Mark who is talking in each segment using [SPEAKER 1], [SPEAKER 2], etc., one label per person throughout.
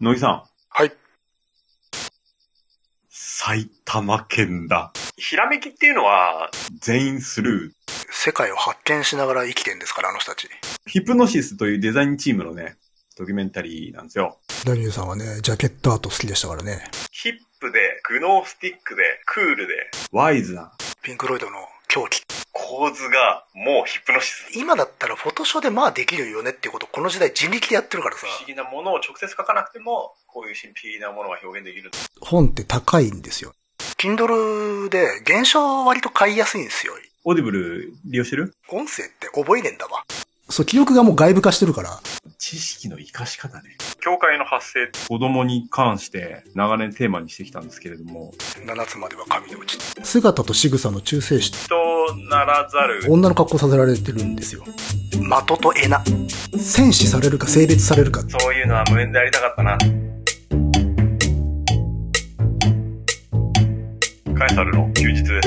[SPEAKER 1] 乃木さん。
[SPEAKER 2] はい。
[SPEAKER 1] 埼玉県だ。
[SPEAKER 2] ひらめきっていうのは、
[SPEAKER 1] 全員スルー。
[SPEAKER 2] 世界を発見しながら生きてんですから、あの人たち。
[SPEAKER 1] ヒプノシスというデザインチームのね、ドキュメンタリーなんですよ。
[SPEAKER 2] ダニエルさんはね、ジャケットアート好きでしたからね。
[SPEAKER 1] ヒップで、グノースティックで、クールで、ワイズな。
[SPEAKER 2] ピンクロイドの狂気。
[SPEAKER 1] 構図がもうヒプノシス。
[SPEAKER 2] 今だったらフォトショーでまあできるよねっていうことをこの時代人力でやってるからさ。
[SPEAKER 1] 不思議なものを直接書かなくても、こういう神秘的なものが表現できる。
[SPEAKER 2] 本って高いんですよ。Kindle で原書割と買いやすいんですよ。
[SPEAKER 1] オーディブル利用してる？
[SPEAKER 2] 音声って覚えねえんだわ。そう、記憶がもう外部化してるから。
[SPEAKER 1] 知識の活かし方ね。教会の発生、子供に関して長年テーマにしてきたんですけれども。
[SPEAKER 2] 7つまでは神のうち。姿と仕草の中性子。
[SPEAKER 1] 人ならざる。
[SPEAKER 2] 女の格好させられてるんですよ。的とエナ。戦士されるか性別されるか。
[SPEAKER 1] そういうのは無縁でありたかったな。カエサルの休日です。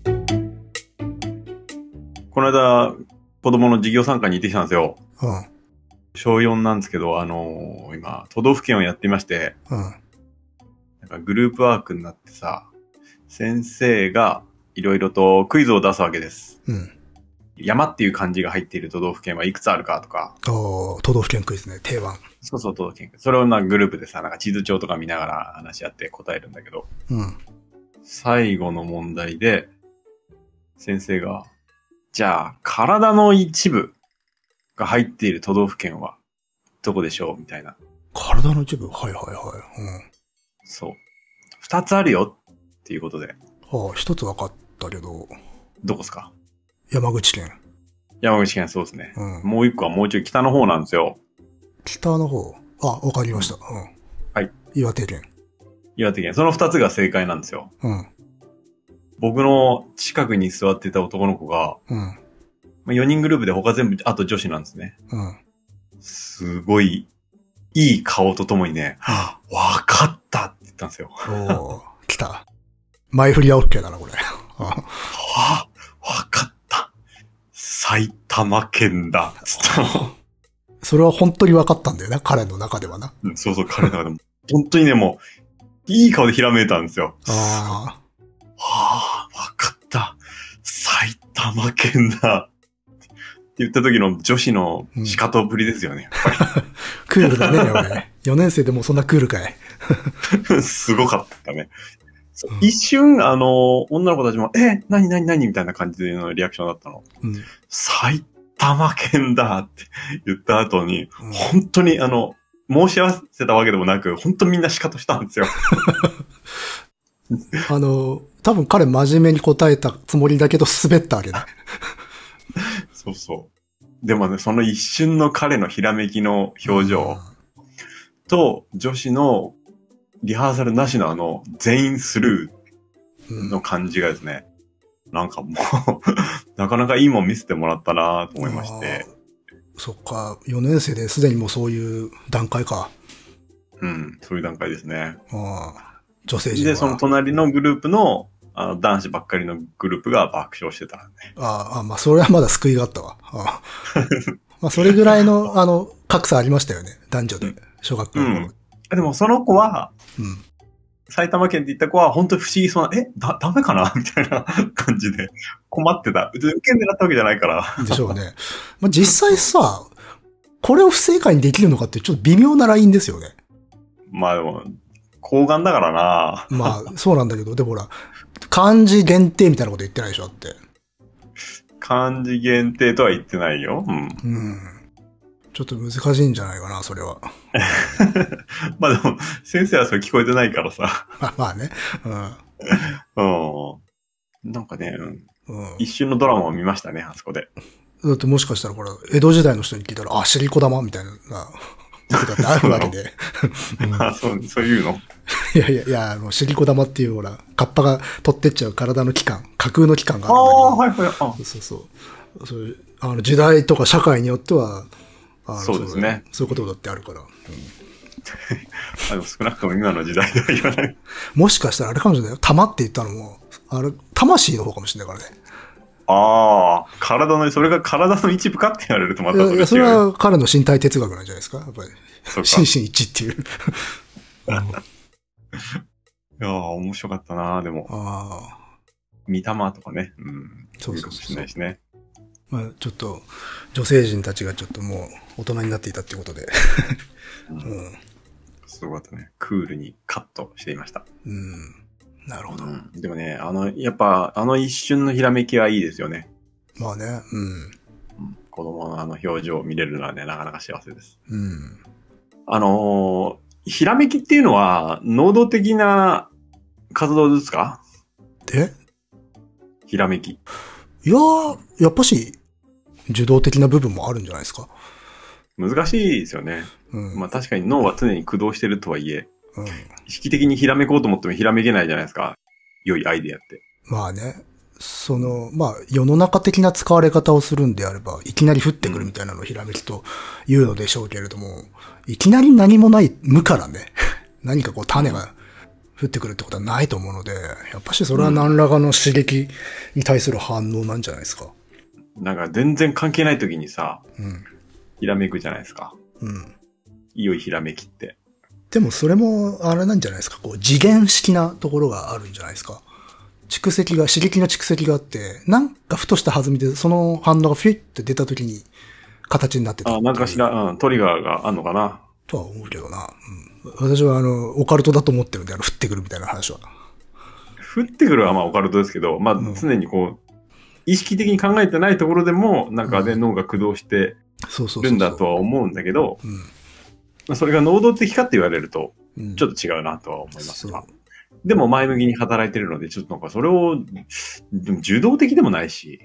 [SPEAKER 1] この間、子供の授業参加に行ってきたんですよ。
[SPEAKER 2] うん。
[SPEAKER 1] 小4なんですけど、今、都道府県をやっていまして、
[SPEAKER 2] うん。
[SPEAKER 1] なんかグループワークになってさ、先生がいろいろとクイズを出すわけです。
[SPEAKER 2] うん。
[SPEAKER 1] 山っていう漢字が入っている都道府県はいくつあるかとか。
[SPEAKER 2] 都道府県クイズね、定番。
[SPEAKER 1] そうそう、都道府県。それをグループでさ、なんか地図帳とか見ながら話し合って答えるんだけど。
[SPEAKER 2] うん。
[SPEAKER 1] 最後の問題で、先生が、じゃあ、体の一部が入っている都道府県はどこでしょうみたいな。
[SPEAKER 2] 体の一部？はいはいはい。うん。
[SPEAKER 1] そう。二つあるよっていうことで。
[SPEAKER 2] 一つ分かったけど。
[SPEAKER 1] どこですか？
[SPEAKER 2] 山口県。
[SPEAKER 1] 山口県、そうですね。
[SPEAKER 2] うん。
[SPEAKER 1] もう一個はもうちょい北の方なんですよ。
[SPEAKER 2] 北の方。分かりました。うん。
[SPEAKER 1] はい。
[SPEAKER 2] 岩手県。
[SPEAKER 1] 岩手県。その二つが正解なんですよ。
[SPEAKER 2] うん。
[SPEAKER 1] 僕の近くに座ってた男の子が、
[SPEAKER 2] うん。
[SPEAKER 1] 4人グループで他全部、あと女子なんですね。
[SPEAKER 2] うん。
[SPEAKER 1] すごい、いい顔とともにね、わかったって言ったんですよ。
[SPEAKER 2] 来た。前振りは OK だな、これ。
[SPEAKER 1] わかった。埼玉県だ。つった
[SPEAKER 2] それは本当に分かったんだよな、彼の中ではな。
[SPEAKER 1] そうそう、彼の中でも。本当にね、もう、いい顔でひらめいたんですよ。わかった。埼玉県だ。って言った時の女子の仕方ぶりですよね。
[SPEAKER 2] クールだね、俺。4年生でもそんなクールかい。
[SPEAKER 1] すごかったね。一瞬、女の子たちも、何みたいな感じのリアクションだったの。
[SPEAKER 2] うん、
[SPEAKER 1] 埼玉県だって言った後に、本当に申し合わせたわけでもなく、本当みんな仕方したんですよ。
[SPEAKER 2] 多分彼真面目に答えたつもりだけど滑ったわけね。
[SPEAKER 1] そうそう。でもね、その一瞬の彼のひらめきの表情と、女子のリハーサルなしの全員スルーの感じがですね、なんかもう、なかなかいいもん見せてもらったなと思いまして。
[SPEAKER 2] そっか、4年生ですでにもうそういう段階か。
[SPEAKER 1] うん、そういう段階ですね。
[SPEAKER 2] 女性陣は。
[SPEAKER 1] で、その隣のグループの、男子ばっかりのグループが爆笑してたね。
[SPEAKER 2] まあ、それはまだ救いがあったわ。まあ、それぐらいの、格差ありましたよね。男女で。小学校の頃。
[SPEAKER 1] でも、その子は、埼玉県って言った子は、本当に不思議そうな、ダメかなみたいな感じで困ってた。受験狙ったわけじゃないから。
[SPEAKER 2] でしょうね。まあ、実際さ、これを不正解にできるのかってちょっと微妙なラインですよね。
[SPEAKER 1] まあでも、抗がんだからな。
[SPEAKER 2] まあ、そうなんだけど、でもほら、漢字限定みたいなこと言ってないでしょって。
[SPEAKER 1] 漢字限定とは言ってないよ。
[SPEAKER 2] ちょっと難しいんじゃないかな、それは。
[SPEAKER 1] まあでも、先生はそれ聞こえてないからさ。
[SPEAKER 2] まあね。
[SPEAKER 1] なんかね、一瞬のドラマを見ましたね、あそこで。
[SPEAKER 2] だってもしかしたらこれ、江戸時代の人に聞いたら、シリコ玉みたいな、ことだってあるわけで。
[SPEAKER 1] そういうの
[SPEAKER 2] いや、シリコ玉っていうほら、カッパが取ってっちゃう体の器官、架空の器官があるんだけど。はい。そういう、時代とか社会によっては、
[SPEAKER 1] そうですね。
[SPEAKER 2] そういうことだってあるから。
[SPEAKER 1] でも少なくとも今の時代では言わない。
[SPEAKER 2] もしかしたらあれかもしれないよ。玉って言ったのも、魂の方かもしれないからね。
[SPEAKER 1] それが体の一部かって言われるとまたそれ違う。
[SPEAKER 2] いや、それは彼の身体哲学なんじゃないですか、やっぱり。 心身一致っていう。
[SPEAKER 1] いやー、面白かったなでも。三玉とかね。うん。
[SPEAKER 2] そう
[SPEAKER 1] かもしれないしね。
[SPEAKER 2] まあ、ちょっと、女性陣たちがちょっともう大人になっていたっていうことで。
[SPEAKER 1] すごかったね。クールにカットしていました。
[SPEAKER 2] なるほど。
[SPEAKER 1] でもね、やっぱ、一瞬のひらめきはいいですよね。
[SPEAKER 2] まあね、
[SPEAKER 1] 子供の表情を見れるのはね、なかなか幸せです。ひらめきっていうのは、能動的な活動ですか？ひらめき。
[SPEAKER 2] いやー、やっぱし、受動的な部分もあるんじゃないですか。
[SPEAKER 1] 難しいですよね。まあ確かに脳は常に駆動してるとはいえ、意識的にひらめこうと思ってもひらめけないじゃないですか。良いアイデアって。
[SPEAKER 2] まあね。まあ、世の中的な使われ方をするんであれば、いきなり降ってくるみたいなのをひらめきと言うのでしょうけれども、いきなり何もない無からね、何かこう種が降ってくるってことはないと思うので、やっぱしそれは何らかの刺激に対する反応なんじゃないですか。
[SPEAKER 1] なんか全然関係ない時にさ、ひらめくじゃないですか。良いひらめきって。
[SPEAKER 2] でもそれもあれなんじゃないですか。こう次元式なところがあるんじゃないですか。刺激の蓄積があって、なんかふとした弾みでその反応がフィッて出た時に形になってた。
[SPEAKER 1] なんかトリガーがあんのかな
[SPEAKER 2] とは思うけどな。私はオカルトだと思ってるんで、降ってくるみたいな話は。
[SPEAKER 1] 降ってくるはまあオカルトですけど、まあ常にこう、意識的に考えてないところでも、なんかね、脳が駆動してるんだとは思うんだけど、それが能動的かって言われると、ちょっと違うなとは思いますが。でも前向きに働いてるので、ちょっとなんかそれを、受動的でもないし。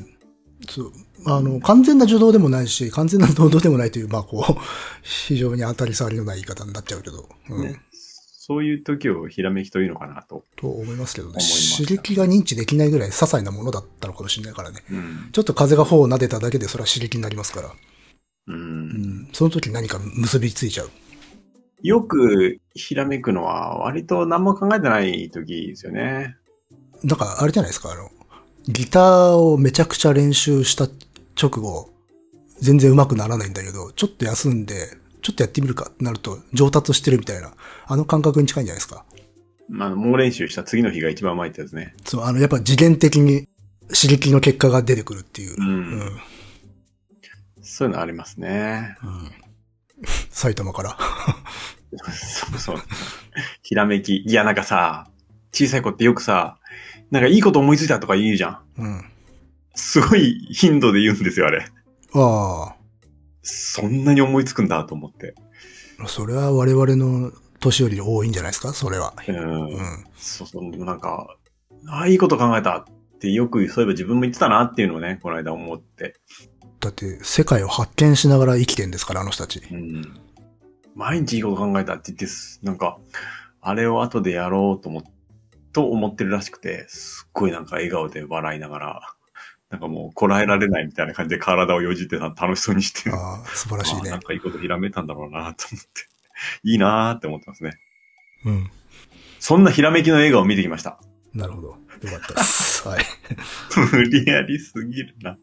[SPEAKER 2] 完全な受動でもないし、完全な能動でもないという、まあこう、非常に当たり障りのない言い方になっちゃうけど。
[SPEAKER 1] そういう時をひらめきというのかなと。
[SPEAKER 2] と思いますけどね。刺激が認知できないぐらい些細なものだったのかもしれないからね。ちょっと風が頬を撫でただけでそれは刺激になりますから。その時何か結びついちゃう。
[SPEAKER 1] よくひらめくのは割と何も考えてない時ですよね。
[SPEAKER 2] だからあれじゃないですか、ギターをめちゃくちゃ練習した直後、全然上手くならないんだけど、ちょっと休んで、ちょっとやってみるかってなると上達してるみたいな、感覚に近いんじゃないですか。
[SPEAKER 1] 猛練習した次の日が一番うまいってやつね。
[SPEAKER 2] そう、やっぱ次元的に刺激の結果が出てくるっていう。
[SPEAKER 1] そういうのありますね。
[SPEAKER 2] 埼玉から。
[SPEAKER 1] そう。ひらめき。いや、なんかさ、小さい子ってよくさ、なんかいいこと思いついたとか言うじゃん。すごい頻度で言うんですよ、あれ。そんなに思いつくんだと思って。
[SPEAKER 2] それは我々の年より多いんじゃないですか、それは。
[SPEAKER 1] そう、なんか、いいこと考えたってよくそういえば自分も言ってたなっていうのをね、この間思って。
[SPEAKER 2] だって世界を発見しながら生きてんですから、あの人たち。
[SPEAKER 1] 毎日いいこと考えたって言って、なんか、あれを後でやろうと思ってるらしくて、すっごいなんか笑顔で笑いながら、なんかもうこらえられないみたいな感じで体をよじって楽しそうにしてる。
[SPEAKER 2] 素晴らしいね。
[SPEAKER 1] なんかいいことひらめいたんだろうなと思って。いいなーって思ってますね。そんなひらめきの笑顔を見てきました。
[SPEAKER 2] なるほど。よかったです。はい。
[SPEAKER 1] 無理やりすぎるな。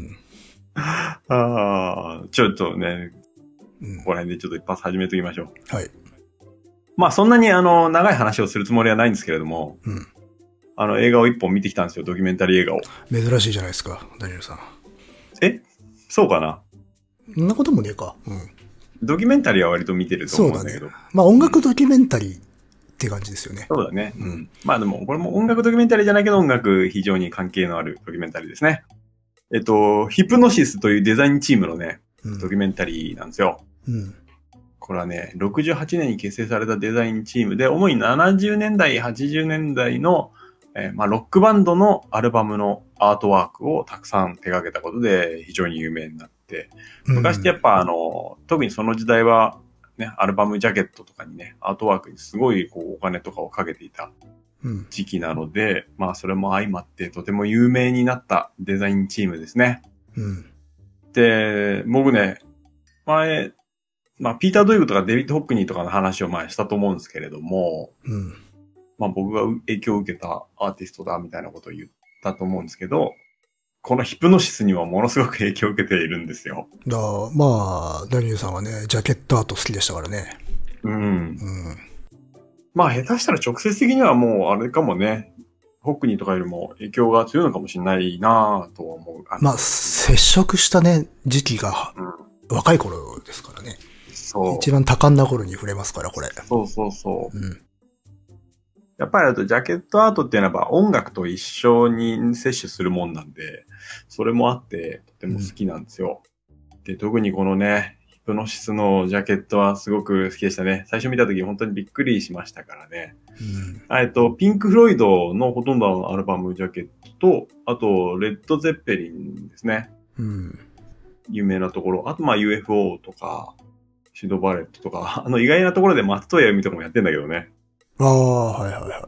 [SPEAKER 1] ちょっとね、ここら辺でちょっと一発始めておきましょう。
[SPEAKER 2] はい。
[SPEAKER 1] まあそんなに長い話をするつもりはないんですけれども、映画を一本見てきたんですよ、ドキュメンタリー映画を。
[SPEAKER 2] 珍しいじゃないですか、ダニエルさん。
[SPEAKER 1] そうかな？
[SPEAKER 2] そんなこともねえか。
[SPEAKER 1] ドキュメンタリーは割と見てると思うんだけど。そうだね。
[SPEAKER 2] まあ音楽ドキュメンタリーって感じですよね。
[SPEAKER 1] そうだね。まあでも、これも音楽ドキュメンタリーじゃないけど音楽非常に関係のあるドキュメンタリーですね。ヒプノシスというデザインチームのね、ドキュメンタリーなんですよ。これはね、68年に結成されたデザインチームで、主に70年代、80年代の、ロックバンドのアルバムのアートワークをたくさん手掛けたことで非常に有名になって、昔ってやっぱ特にその時代は、ね、アルバムジャケットとかにね、アートワークにすごいお金とかをかけていた時期なので、まあそれも相まってとても有名になったデザインチームですね。で、僕ね、前、ピーター・ドイグとかデビッド・ホックニーとかの話を前したと思うんですけれども、僕が影響を受けたアーティストだみたいなことを言ったと思うんですけど、 このヒプノシスにはものすごく影響を受けているんですよ。
[SPEAKER 2] まあ、ダニエルさんはね、ジャケットアート好きでしたからね。
[SPEAKER 1] うん。
[SPEAKER 2] うん。
[SPEAKER 1] まあ下手したら直接的にはもうあれかもね。ホックニーとかよりも影響が強いのかもしれないなぁとは思う。
[SPEAKER 2] まあ、接触したね、時期が、若い頃ですからね。
[SPEAKER 1] そう。
[SPEAKER 2] 一番多感な頃に触れますから、これ。
[SPEAKER 1] そうそうそう。
[SPEAKER 2] うん。
[SPEAKER 1] やっぱりあとジャケットアートっていうのは音楽と一緒に摂取するもんなんで、それもあってとても好きなんですよ。で、特にこのね、ヒプノシスのジャケットはすごく好きでしたね。最初見た時本当にびっくりしましたからね。ピンク・フロイドのほとんどのアルバムジャケットと、あと、レッド・ゼッペリンですね。
[SPEAKER 2] うん。
[SPEAKER 1] 有名なところ。あと、まあ UFO とか、シド・バレットとか、意外なところで松任谷由実とかもやってんだけどね。
[SPEAKER 2] ああ、はいはいはい。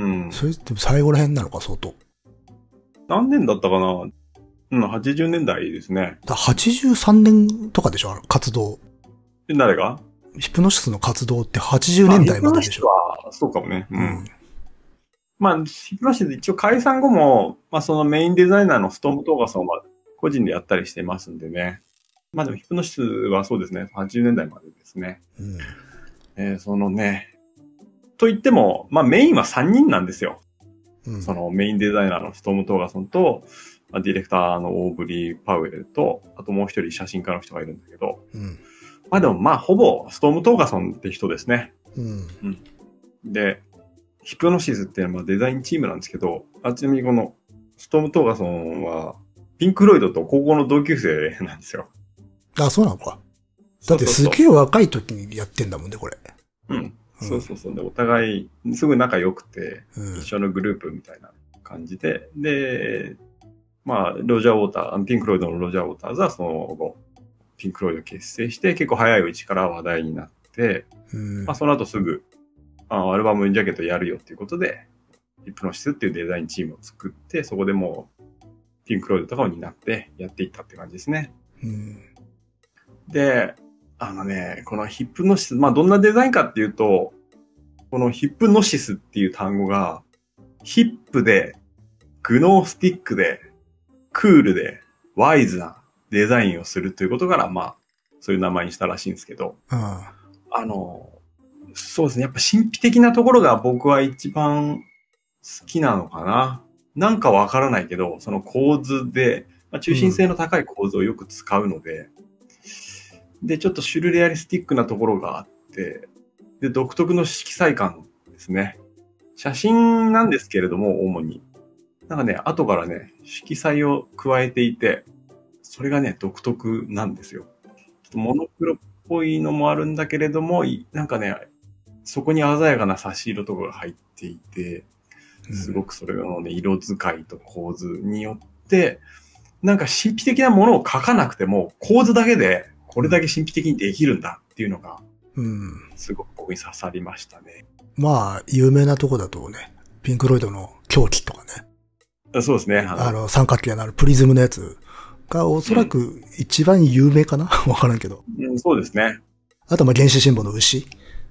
[SPEAKER 1] うん。
[SPEAKER 2] それって最後ら辺なのか、相当。
[SPEAKER 1] 何年だったかな。80年代ですね。
[SPEAKER 2] 83年とかでしょ、活動。
[SPEAKER 1] 誰が
[SPEAKER 2] ヒプノシスの活動って80年代まででしょ。
[SPEAKER 1] はそうかもね。うん。まあ、ヒプノシス一応解散後も、まあそのメインデザイナーのストーム・トーガソンは個人でやったりしてますんでね。まあでもヒプノシスはそうですね。80年代までですね。そのね、と言っても、まあメインは3人なんですよ。そのメインデザイナーのストーム・トーガソンと、ディレクターのオーブリー・パウエルと、あともう一人写真家の人がいるんだけど、まあでもまあほぼストーム・トーガソンって人ですね。で、ヒプノシスっていうのはデザインチームなんですけど、ちなみにこのストーム・トーガソンはピンク・ロイドと高校の同級生なんですよ。
[SPEAKER 2] あ、そうなのか。だってすげえ若い時にやってんだもんね、これ。
[SPEAKER 1] そうそうそう。で、お互いすぐ仲良くて、一緒のグループみたいな感じで、で、まあ、ロジャー・ウォーター、ピンク・ロイドのロジャー・ウォーターズはその後、ピンク・ロイド結成して、結構早いうちから話題になって、まあ、その後すぐ、アルバムジャケットやるよっていうことで、ヒプノシスっていうデザインチームを作って、そこでもう、ピンク・ロイドとかを担ってやっていったって感じですね。で、このヒプノシス、まあ、どんなデザインかっていうと、このヒプノシスっていう単語が、ヒップで、グノースティックで、クールで、ワイズなデザインをするということから、まあ、そういう名前にしたらしいんですけど、そうですね。やっぱ神秘的なところが僕は一番好きなのかな。なんかわからないけど、その構図で、まあ、中心性の高い構図をよく使うので、で、ちょっとシュルレアリスティックなところがあって、で、独特の色彩感ですね。写真なんですけれども、主に。なんかね、後からね、色彩を加えていて、それがね、独特なんですよ。ちょっとモノクロっぽいのもあるんだけれども、なんかね、そこに鮮やかな差し色とかが入っていて、すごくそれのね、色使いと構図によって、なんか神秘的なものを描かなくても、構図だけでこれだけ神秘的にできるんだっていうのが、すごく僕に刺さりましたね。
[SPEAKER 2] まあ、有名なとこだとね、ピンクロイドの狂気とかね。
[SPEAKER 1] そうですね。
[SPEAKER 2] 三角形のプリズムのやつがおそらく一番有名かなわからんけど。
[SPEAKER 1] そうですね。
[SPEAKER 2] あと、まあ、原始シンボルの牛。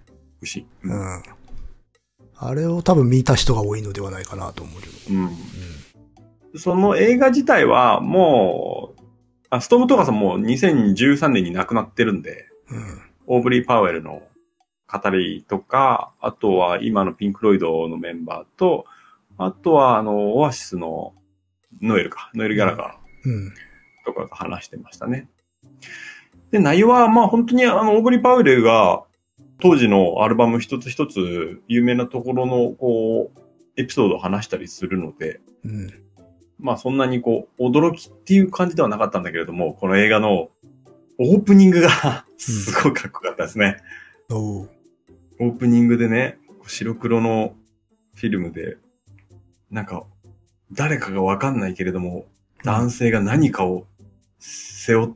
[SPEAKER 2] あれを多分見た人が多いのではないかなと思うけ
[SPEAKER 1] ど。その映画自体はもう、ストームトーガさんも2013年に亡くなってるんで、オーブリー・パウエルの語りとか、あとは今のピンク・ロイドのメンバーと、あとはオアシスのノエル・ギャラガーとかが話してましたね。で、内容はまあ本当にオーブリー・パウエルが当時のアルバム一つ一つ有名なところのこうエピソードを話したりするので、まあそんなにこう驚きっていう感じではなかったんだけれども、この映画のオープニングがすごいかっこよかったですね。オープニングでね、白黒のフィルムで、なんか誰かがわかんないけれども、男性が何かを背負って、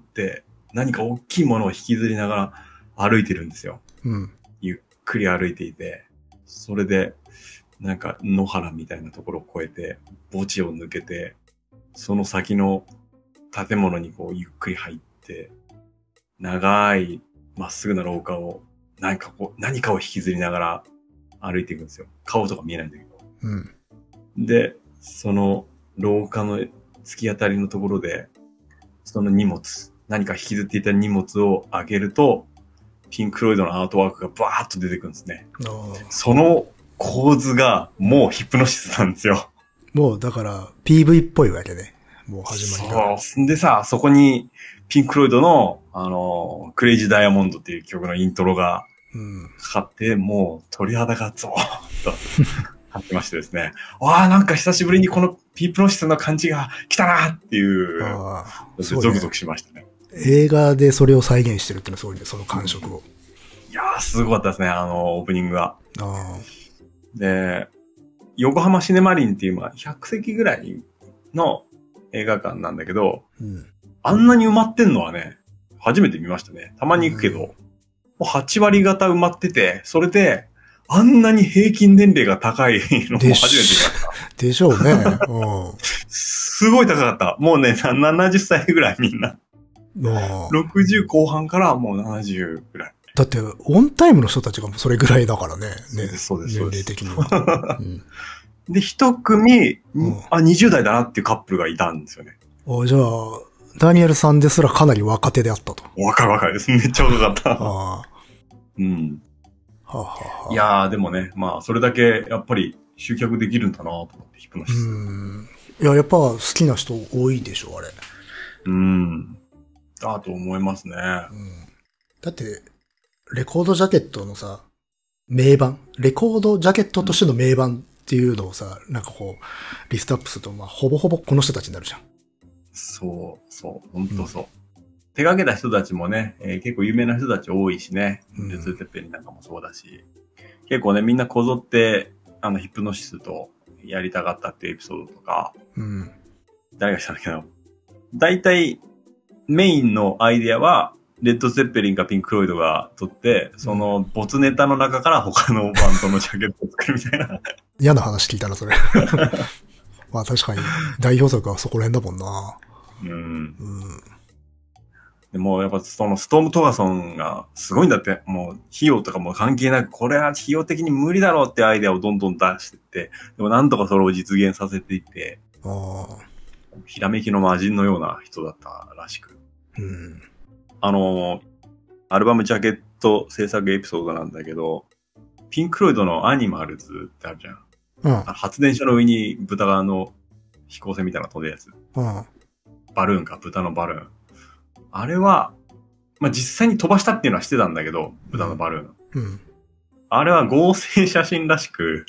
[SPEAKER 1] 何か大きいものを引きずりながら歩いてるんですよ。ゆっくり歩いていて、それで、なんか野原みたいなところを越えて、墓地を抜けて、その先の建物にこうゆっくり入って、長いまっすぐな廊下を何かを引きずりながら歩いていくんですよ。顔とか見えないんだけど。で、その廊下の突き当たりのところで、その荷物、何か引きずっていた荷物を上げると、ピンク・フロイドのアートワークがバーッと出てくるんですね。その構図がもうヒプノシスなんですよ。
[SPEAKER 2] もうだから PV っぽいわけね。もう始まりが。
[SPEAKER 1] そう。でさ、そこにピンク・フロイドの、クレイジー・ダイヤモンドっていう曲のイントロがかかって、もう鳥肌がゾーッと立ってましてですね。わあ、なんか久しぶりにこのピンプノシスの感じが来たなっていう、ゾクゾクしましたね。
[SPEAKER 2] 映画でそれを再現してるっていうのはすごいね、その感触を。
[SPEAKER 1] いやー、すごかったですね、オープニングが。で、横浜シネマリンっていう、100席ぐらいの映画館なんだけど、あんなに埋まってんのはね、初めて見ましたね。たまに行くけど、もう8割方埋まってて、それで、あんなに平均年齢が高いのも初めて見ました。
[SPEAKER 2] でしょうね。
[SPEAKER 1] すごい高かった。もうね、70歳ぐらいみんな。60後半からもう70ぐらい。
[SPEAKER 2] だって、オンタイムの人たちがそれぐらいだからね。
[SPEAKER 1] そうです。
[SPEAKER 2] 年齢的には。
[SPEAKER 1] で、一組、20代だなっていうカップルがいたんですよね。
[SPEAKER 2] じゃあ、ダニエルさんですらかなり若手であったと。
[SPEAKER 1] 若いです。めっちゃ若かった。うん。いやー、でもね、それだけやっぱり集客できるんだなと思って、ヒプノシス。
[SPEAKER 2] いや、やっぱ好きな人多いでしょ、あれ。
[SPEAKER 1] だと思いますね。
[SPEAKER 2] だって、レコードジャケットのさ、名盤、レコードジャケットとしての名盤っていうのをさ、なんかこう、リストアップすると、ほぼほぼこの人たちになるじゃん。
[SPEAKER 1] そう、ほんとそう。手掛けた人たちもね、結構有名な人たち多いしね。レッド・ゼッペリンなんかもそうだし。結構ね、みんなこぞって、ヒプノシスとやりたかったっていうエピソードとか、誰がしたんだけど、大体メインのアイデアは、レッド・ゼッペリンかピンク・フロイドが撮って、そのボツネタの中から他のバンドのジャケットを作るみたいな。
[SPEAKER 2] 嫌な話聞いたな、それ。確かに、代表作はそこら辺だもんな。
[SPEAKER 1] でもやっぱそのストーム・トガソンがすごいんだって、もう費用とかも関係なく、これは費用的に無理だろうってアイデアをどんどん出してって、でもなんとかそれを実現させていって、ひらめきの魔人のような人だったらしく。アルバムジャケット制作エピソードなんだけど、ピンク・フロイドのアニマルズってあるじゃん。発電所の上に豚が飛行船みたいなの飛んでるやつ。バルーンか、豚のバルーン。あれは、実際に飛ばしたっていうのはしてたんだけど、豚のバルーン。あれは合成写真らしく、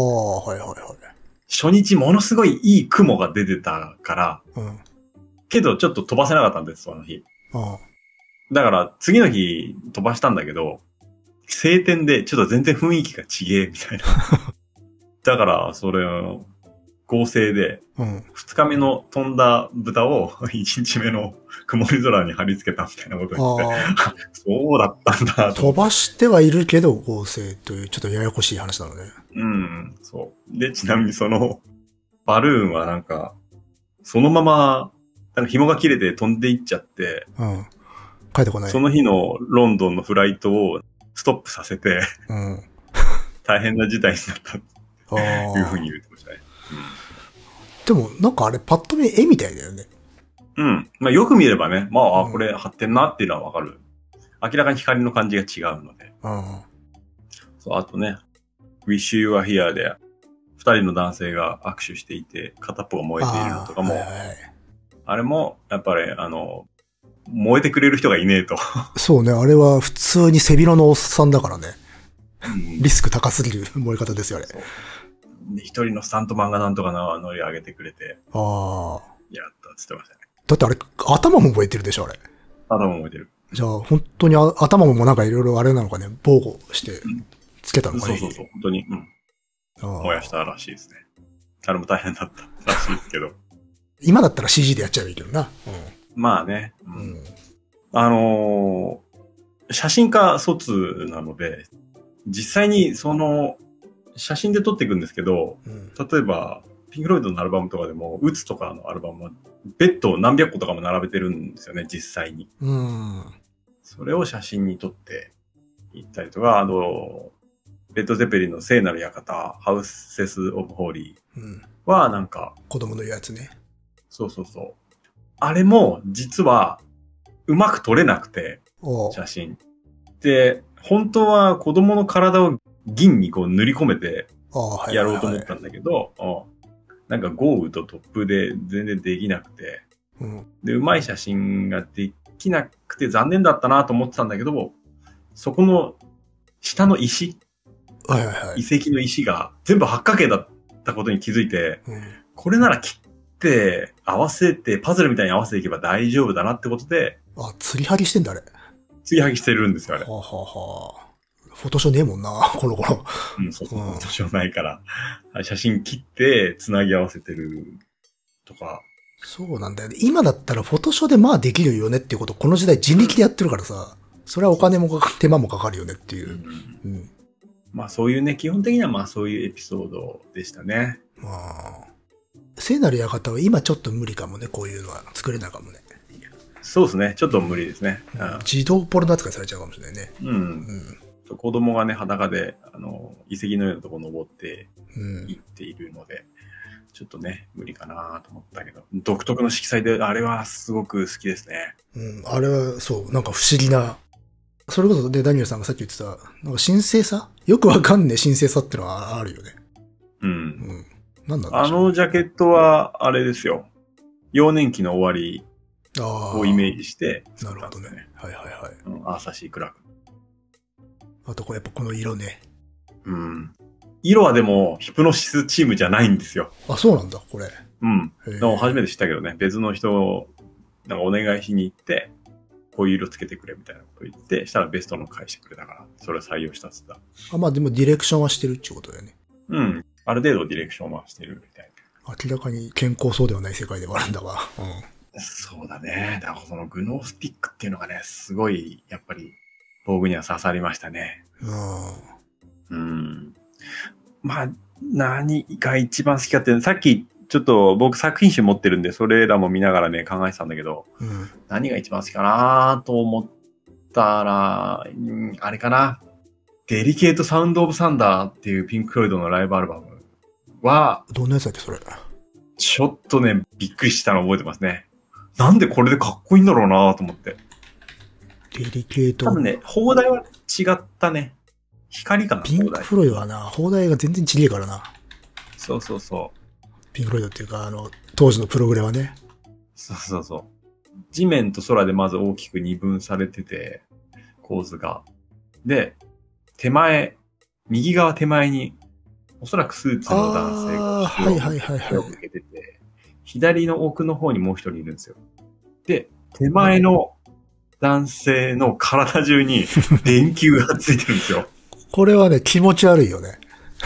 [SPEAKER 1] 初日ものすごいいい雲が出てたから、けどちょっと飛ばせなかったんです、その日。だから次の日飛ばしたんだけど、晴天でちょっと全然雰囲気が違えみたいな。だからそれを合成で、2日目の飛んだ豚を1日目の曇り空に貼り付けたみたいなことを言って、そうだったんだと。
[SPEAKER 2] 飛ばしてはいるけど合成というちょっとややこしい話なのね。
[SPEAKER 1] そう。で、ちなみにそのバルーンはなんか、そのまま、なんか紐が切れて飛んでいっちゃって、
[SPEAKER 2] 帰ってこない。
[SPEAKER 1] その日のロンドンのフライトをストップさせて、大変な事態になったというふうに言ってましたね。
[SPEAKER 2] でも、なんかあれパッと見絵みたいだよね。
[SPEAKER 1] よく見ればね、これ貼ってんなっていうのはわかる。明らかに光の感じが違うので。そう、あとね、Wish You Were Here で、二人の男性が握手していて、片っぽが燃えているのとかも、あれも、やっぱり、燃えてくれる人がいねえと。
[SPEAKER 2] そうね、あれは普通に背広のおっさんだからね。リスク高すぎる燃え方ですよ、あれ。
[SPEAKER 1] 一人のスタントマンがなんとか乗り上げてくれて。やったっつってましたね。
[SPEAKER 2] だってあれ、頭も燃えてるでしょ、あれ。
[SPEAKER 1] 頭も燃えてる。
[SPEAKER 2] じゃあ、本当に頭もなんかいろいろあれなのかね、防護して、つけたのかね。
[SPEAKER 1] そう、本当に、燃やしたらしいですね。あれも大変だったらしいですけど。
[SPEAKER 2] 今だったら CG でやっちゃえばいいけどな。
[SPEAKER 1] まあね。写真家卒なので、実際にその、写真で撮っていくんですけど、例えば、ピンク・ロイドのアルバムとかでも、ウツとかのアルバムは、ベッドを何百個とかも並べてるんですよね、実際に。それを写真に撮っていったりとか、レッド・ゼペリンの聖なる館、ハウセス・オブ・ホーリーはなんか、
[SPEAKER 2] 子供のやつね。
[SPEAKER 1] そうそうそう。あれも、実は、うまく撮れなくて、写真。で、本当は子供の体を銀にこう塗り込めて、やろうと思ったんだけど、なんか豪雨と突風で全然できなくて、で、うまい写真ができなくて残念だったなと思ってたんだけど、そこの下の石、遺跡の石が全部八角形だったことに気づいて、これなら切って合わせて、パズルみたいに合わせていけば大丈夫だなってことで、
[SPEAKER 2] 釣り剥ぎしてんだ、あれ。
[SPEAKER 1] 釣り剥ぎしてるんですよ、あれ。
[SPEAKER 2] フォトショーねえもんな、この頃。
[SPEAKER 1] そうそう、フォトショーないから。写真切って繋ぎ合わせてるとか。
[SPEAKER 2] そうなんだよね。今だったらフォトショーでまあできるよねっていうことをこの時代人力でやってるからさ、それはお金も手間もかかるよねっていう。
[SPEAKER 1] まあそういうね、基本的にはまあそういうエピソードでしたね。
[SPEAKER 2] 聖なる館は今ちょっと無理かもね、こういうのは作れないかもね。
[SPEAKER 1] そうですね、ちょっと無理ですね。
[SPEAKER 2] 自動ポルノ扱いされちゃうかもしれないね。
[SPEAKER 1] 子供がね、裸で、遺跡のようなとこ登って行っているので、ちょっとね、無理かなと思ったけど、独特の色彩で、あれはすごく好きですね。
[SPEAKER 2] あれは、そう、なんか不思議な、それこそね、ダニエルさんがさっき言ってた、なんか神聖さよくわかんねえ神聖さってのはあるよね。なんなんでしょう。
[SPEAKER 1] ジャケットは、あれですよ。幼年期の終わりをイメージして、
[SPEAKER 2] なるほどね。
[SPEAKER 1] アーサーシー・クラーク。
[SPEAKER 2] あと、やっぱこの色ね。
[SPEAKER 1] 色はでも、ヒプノシスチームじゃないんですよ。
[SPEAKER 2] そうなんだ、これ。
[SPEAKER 1] 初めて知ったけどね、別の人を、なんかお願いしに行って、こういう色つけてくれみたいなこと言って、したらベストの返してくれたから、それを採用したっつった。
[SPEAKER 2] まあでもディレクションはしてるってことだよね。
[SPEAKER 1] ある程度ディレクションはしてるみたい
[SPEAKER 2] な。明らかに健康そうではない世界ではあるんだが。
[SPEAKER 1] そうだね。だからそのグノースティックっていうのがね、すごい、やっぱり、僕には刺さりましたね。まあ、何が一番好きかって、さっきちょっと僕作品集持ってるんで、それらも見ながらね、考えてたんだけど、何が一番好きかなと思ったら、あれかな。デリケートサウンドオブサンダーっていうピンク・フロイドのライブアルバムは、
[SPEAKER 2] どんなやつだっけ、それ。
[SPEAKER 1] ちょっとね、びっくりしたの覚えてますね。なんでこれでかっこいいんだろうなと思って。
[SPEAKER 2] デリケート。
[SPEAKER 1] 多分ね、放題は違ったね。光かな、
[SPEAKER 2] ピンク・フロイドはな、放題が全然違えからな。
[SPEAKER 1] そうそうそう。
[SPEAKER 2] ピンク・フロイドっていうか、当時のプログレはね。
[SPEAKER 1] そうそうそう。地面と空でまず大きく二分されてて、構図が。で、右側手前に、おそらくスーツの男性が手を向けてて、左の奥の方にもう一人いるんですよ。で、手前の男性の体中に電球がついてるんですよ。
[SPEAKER 2] これはね、気持ち悪いよね。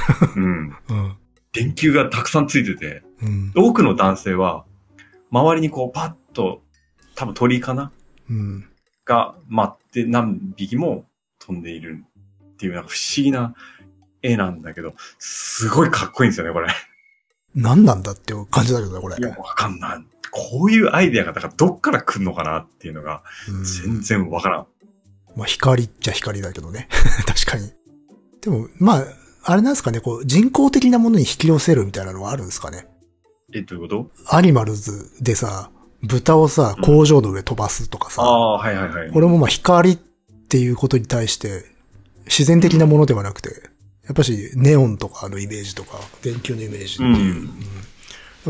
[SPEAKER 1] 電球がたくさんついてて、多くの男性は、周りにこうパッと、多分鳥かな、が舞って何匹も飛んでいるっていうなんか不思議な絵なんだけど、すごいかっこいいんですよね、これ。
[SPEAKER 2] 何なんだっていう感じだけどね、これ。
[SPEAKER 1] いや、わかんない。こういうアイデアが、だからどっから来るのかなっていうのが、全然わからん。
[SPEAKER 2] まあ、光っちゃ光だけどね。確かに。でも、まあ、あれなんですかね、こう、人工的なものに引き寄せるみたいなのはあるんですかね。
[SPEAKER 1] どういうこと？
[SPEAKER 2] アニマルズでさ、豚をさ、工場の上飛ばすとかさ。これもまあ、光っていうことに対して、自然的なものではなくて、やっぱし、ネオンとかのイメージとか、電球のイメージっていう、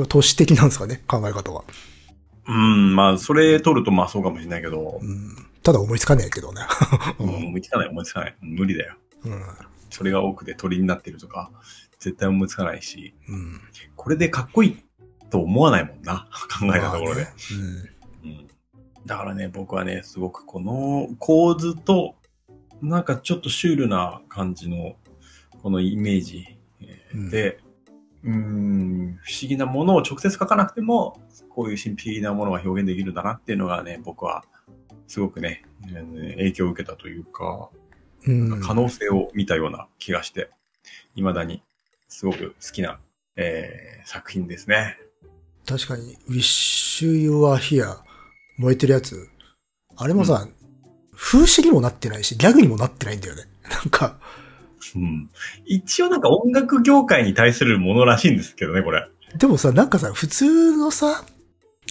[SPEAKER 2] 都市的なんですかね、考え方は。
[SPEAKER 1] まあ、それ取るとまあそうかもしれないけど。
[SPEAKER 2] ただ思いつかないけどね。
[SPEAKER 1] 思いつかない。無理だよ。それが奥で鳥になってるとか、絶対思いつかないし、これでかっこいいと思わないもんな、考えたところで。だからね、僕はね、すごくこの構図と、なんかちょっとシュールな感じの、このイメージで、不思議なものを直接描かなくても、こういう神秘的なものが表現できるんだなっていうのがね、僕はすごくね、影響を受けたというか、可能性を見たような気がして、未だにすごく好きな、作品ですね。
[SPEAKER 2] 確かに、Wish You Were Here 燃えてるやつ、あれもさ、風刺にもなってないし、ギャグにもなってないんだよね。なんか、
[SPEAKER 1] 一応なんか音楽業界に対するものらしいんですけどね、これ。
[SPEAKER 2] でもさ、なんかさ、普通のさ、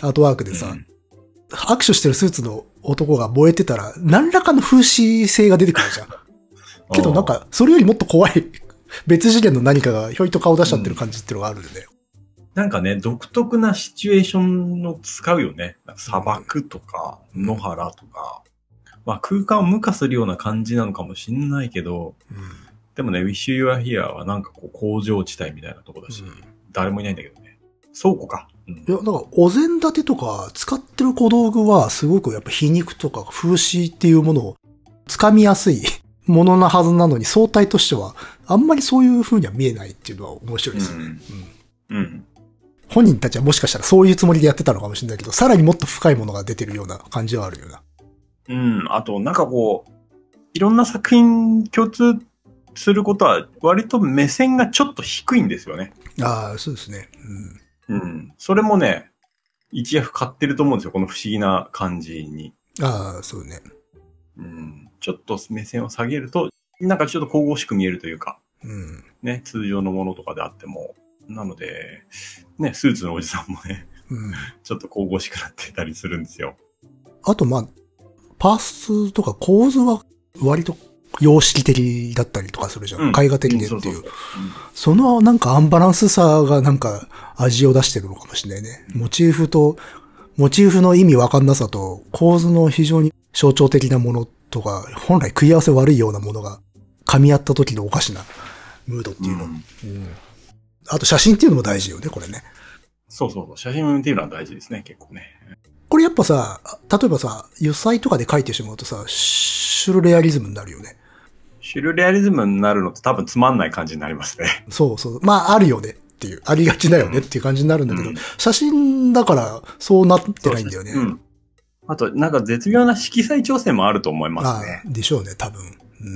[SPEAKER 2] アートワークでさ、
[SPEAKER 1] うん
[SPEAKER 2] 握手してるスーツの男が燃えてたら、何らかの風刺性が出てくるじゃん。けどなんか、それよりもっと怖い、別次元の何かがひょいと顔出しちゃってる感じっていうのがあるよね。
[SPEAKER 1] なんかね、独特なシチュエーションを使うよね。砂漠とか、野原とか。まあ空間を無化するような感じなのかもしんないけど、でもね、Wish You Are Here はなんかこう工場地帯みたいなとこだし、誰もいないんだけどね。倉庫か。
[SPEAKER 2] いや、なんか、お膳立てとか使ってる小道具はすごくやっぱ皮肉とか風刺っていうものを掴みやすいものなはずなのに、相対としてはあんまりそういう風には見えないっていうのは面白いですよね。本人たちはもしかしたらそういうつもりでやってたのかもしれないけど、さらにもっと深いものが出てるような感じはあるよな。
[SPEAKER 1] あと、なんかこう、いろんな作品共通することは、割と目線がちょっと低いんですよね。
[SPEAKER 2] ああ、そうですね。
[SPEAKER 1] それもね、一役買ってると思うんですよ、この不思議な感じに。
[SPEAKER 2] ああ、そうね。
[SPEAKER 1] ちょっと目線を下げると、なんかちょっと神々しく見えるというか、ね、通常のものとかであっても。なので、ね、スーツのおじさんもね、ちょっと神々しくなってたりするんですよ。
[SPEAKER 2] あと、まあ、パースとか構図は割と様式的だったりとかするじゃん。絵画的でっていう。そのなんかアンバランスさがなんか味を出してるのかもしれないね。モチーフの意味わかんなさと構図の非常に象徴的なものとか、本来食い合わせ悪いようなものが噛み合った時のおかしなムードっていうの。あと写真っていうのも大事よね、これね。
[SPEAKER 1] そう。写真っていうのは大事ですね、結構ね。
[SPEAKER 2] これやっぱさ、例えばさ、油彩とかで描いてしまうとさ、シュルレアリズムになるよね。
[SPEAKER 1] シュルレアリズムになるのって多分つまんない感じになりますね。
[SPEAKER 2] そう。まあ、あるよねっていう、ありがちだよねっていう感じになるんだけど、写真だからそうなってないんだよね。
[SPEAKER 1] あと、なんか絶妙な色彩調整もあると思いますね。
[SPEAKER 2] でしょうね、多分。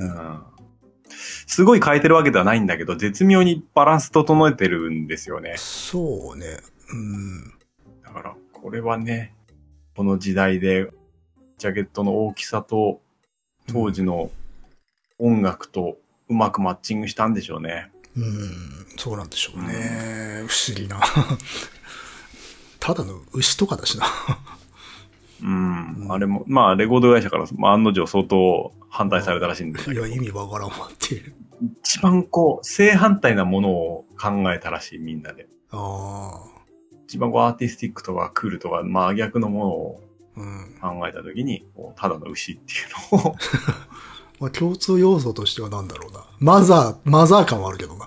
[SPEAKER 1] すごい変えてるわけではないんだけど、絶妙にバランス整えてるんですよね。
[SPEAKER 2] そうね。
[SPEAKER 1] だから、これはね、この時代で、ジャケットの大きさと、当時の音楽とうまくマッチングしたんでしょうね。
[SPEAKER 2] そうなんでしょうね。不思議な。ただの牛とかだしな。
[SPEAKER 1] あれも、まあ、レコード会社から、案の定相当反対されたらしいんですけど。
[SPEAKER 2] いや、意味わからんわっていう。
[SPEAKER 1] 一番こう、正反対なものを考えたらしい、みんなで。一番こう、アーティスティックとかクールとか、真逆のものを考えたときに、ただの牛っていうのを。
[SPEAKER 2] まあ、共通要素としてはなんだろうな。マザー感はあるけどな。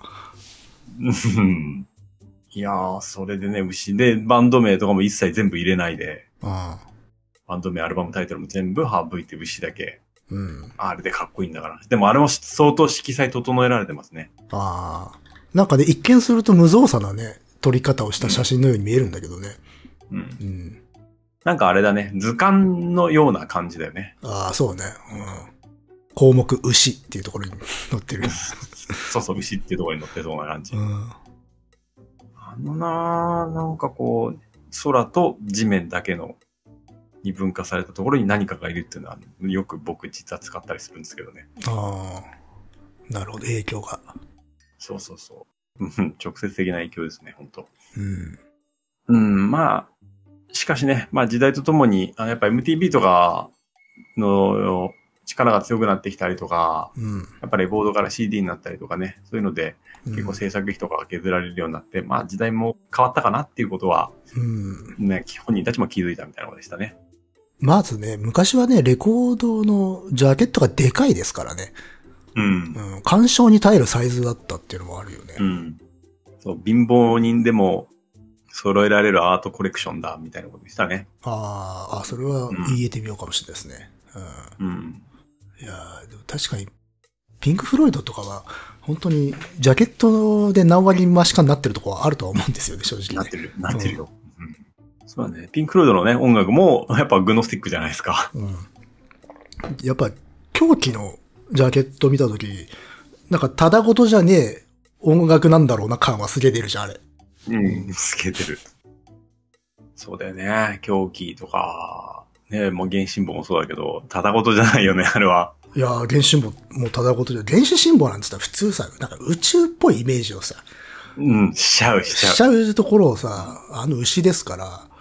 [SPEAKER 1] いやー、それでね、牛で、バンド名とかも一切全部入れないで、バンド名、アルバムタイトルも全部省いて牛だけ。あれでかっこいいんだから。でもあれも相当色彩整えられてますね。
[SPEAKER 2] なんかね、一見すると無造作なね、撮り方をした写真のように見えるんだけどね。
[SPEAKER 1] なんかあれだね、図鑑のような感じだよね。
[SPEAKER 2] そうね。項目牛っていうところに載ってる。
[SPEAKER 1] そう、牛っていうところに載ってそうな感じ。なんかこう、空と地面だけの二分化されたところに何かがいるっていうのは、よく僕実は使ったりするんですけどね。
[SPEAKER 2] なるほど、影響が。
[SPEAKER 1] そう。直接的な影響ですね、本当。まあ、しかしね、まあ時代とともに、やっぱ MTV とかの力が強くなってきたりとか、やっぱレコードから CD になったりとかね、そういうので結構制作費とかが削られるようになって、まあ時代も変わったかなっていうことは、ね、本人たちも気づいたみたいなことでしたね。
[SPEAKER 2] まずね、昔はね、レコードのジャケットがでかいですからね。干渉に耐えるサイズだったっていうのもあるよね。
[SPEAKER 1] そう、貧乏人でも揃えられるアートコレクションだ、みたいなことでしたね。
[SPEAKER 2] それは言えてみようかもしれないですね。いやー、でも確かに、ピンク・フロイドとかは、本当に、ジャケットで何割増しかになってるところはあるとは思うんですよね、正直、ね。
[SPEAKER 1] なってるよ。そうだね。ピンク・フロイドのね、音楽も、やっぱグノスティックじゃないですか。
[SPEAKER 2] やっぱ、狂気のジャケット見たとき、なんか、ただごとじゃねえ音楽なんだろうな感はすげえ出るじゃん、あれ。
[SPEAKER 1] すげえ出る。そうだよね。狂気とか、ね、もう原神簿もそうだけど、ただごとじゃないよね、あれは。
[SPEAKER 2] いやー、原神簿もただごとじゃ、原始神簿なんて言ったら普通さ、なんか宇宙っぽいイメージをさ、
[SPEAKER 1] しちゃう。
[SPEAKER 2] しちゃうところをさ、牛ですから、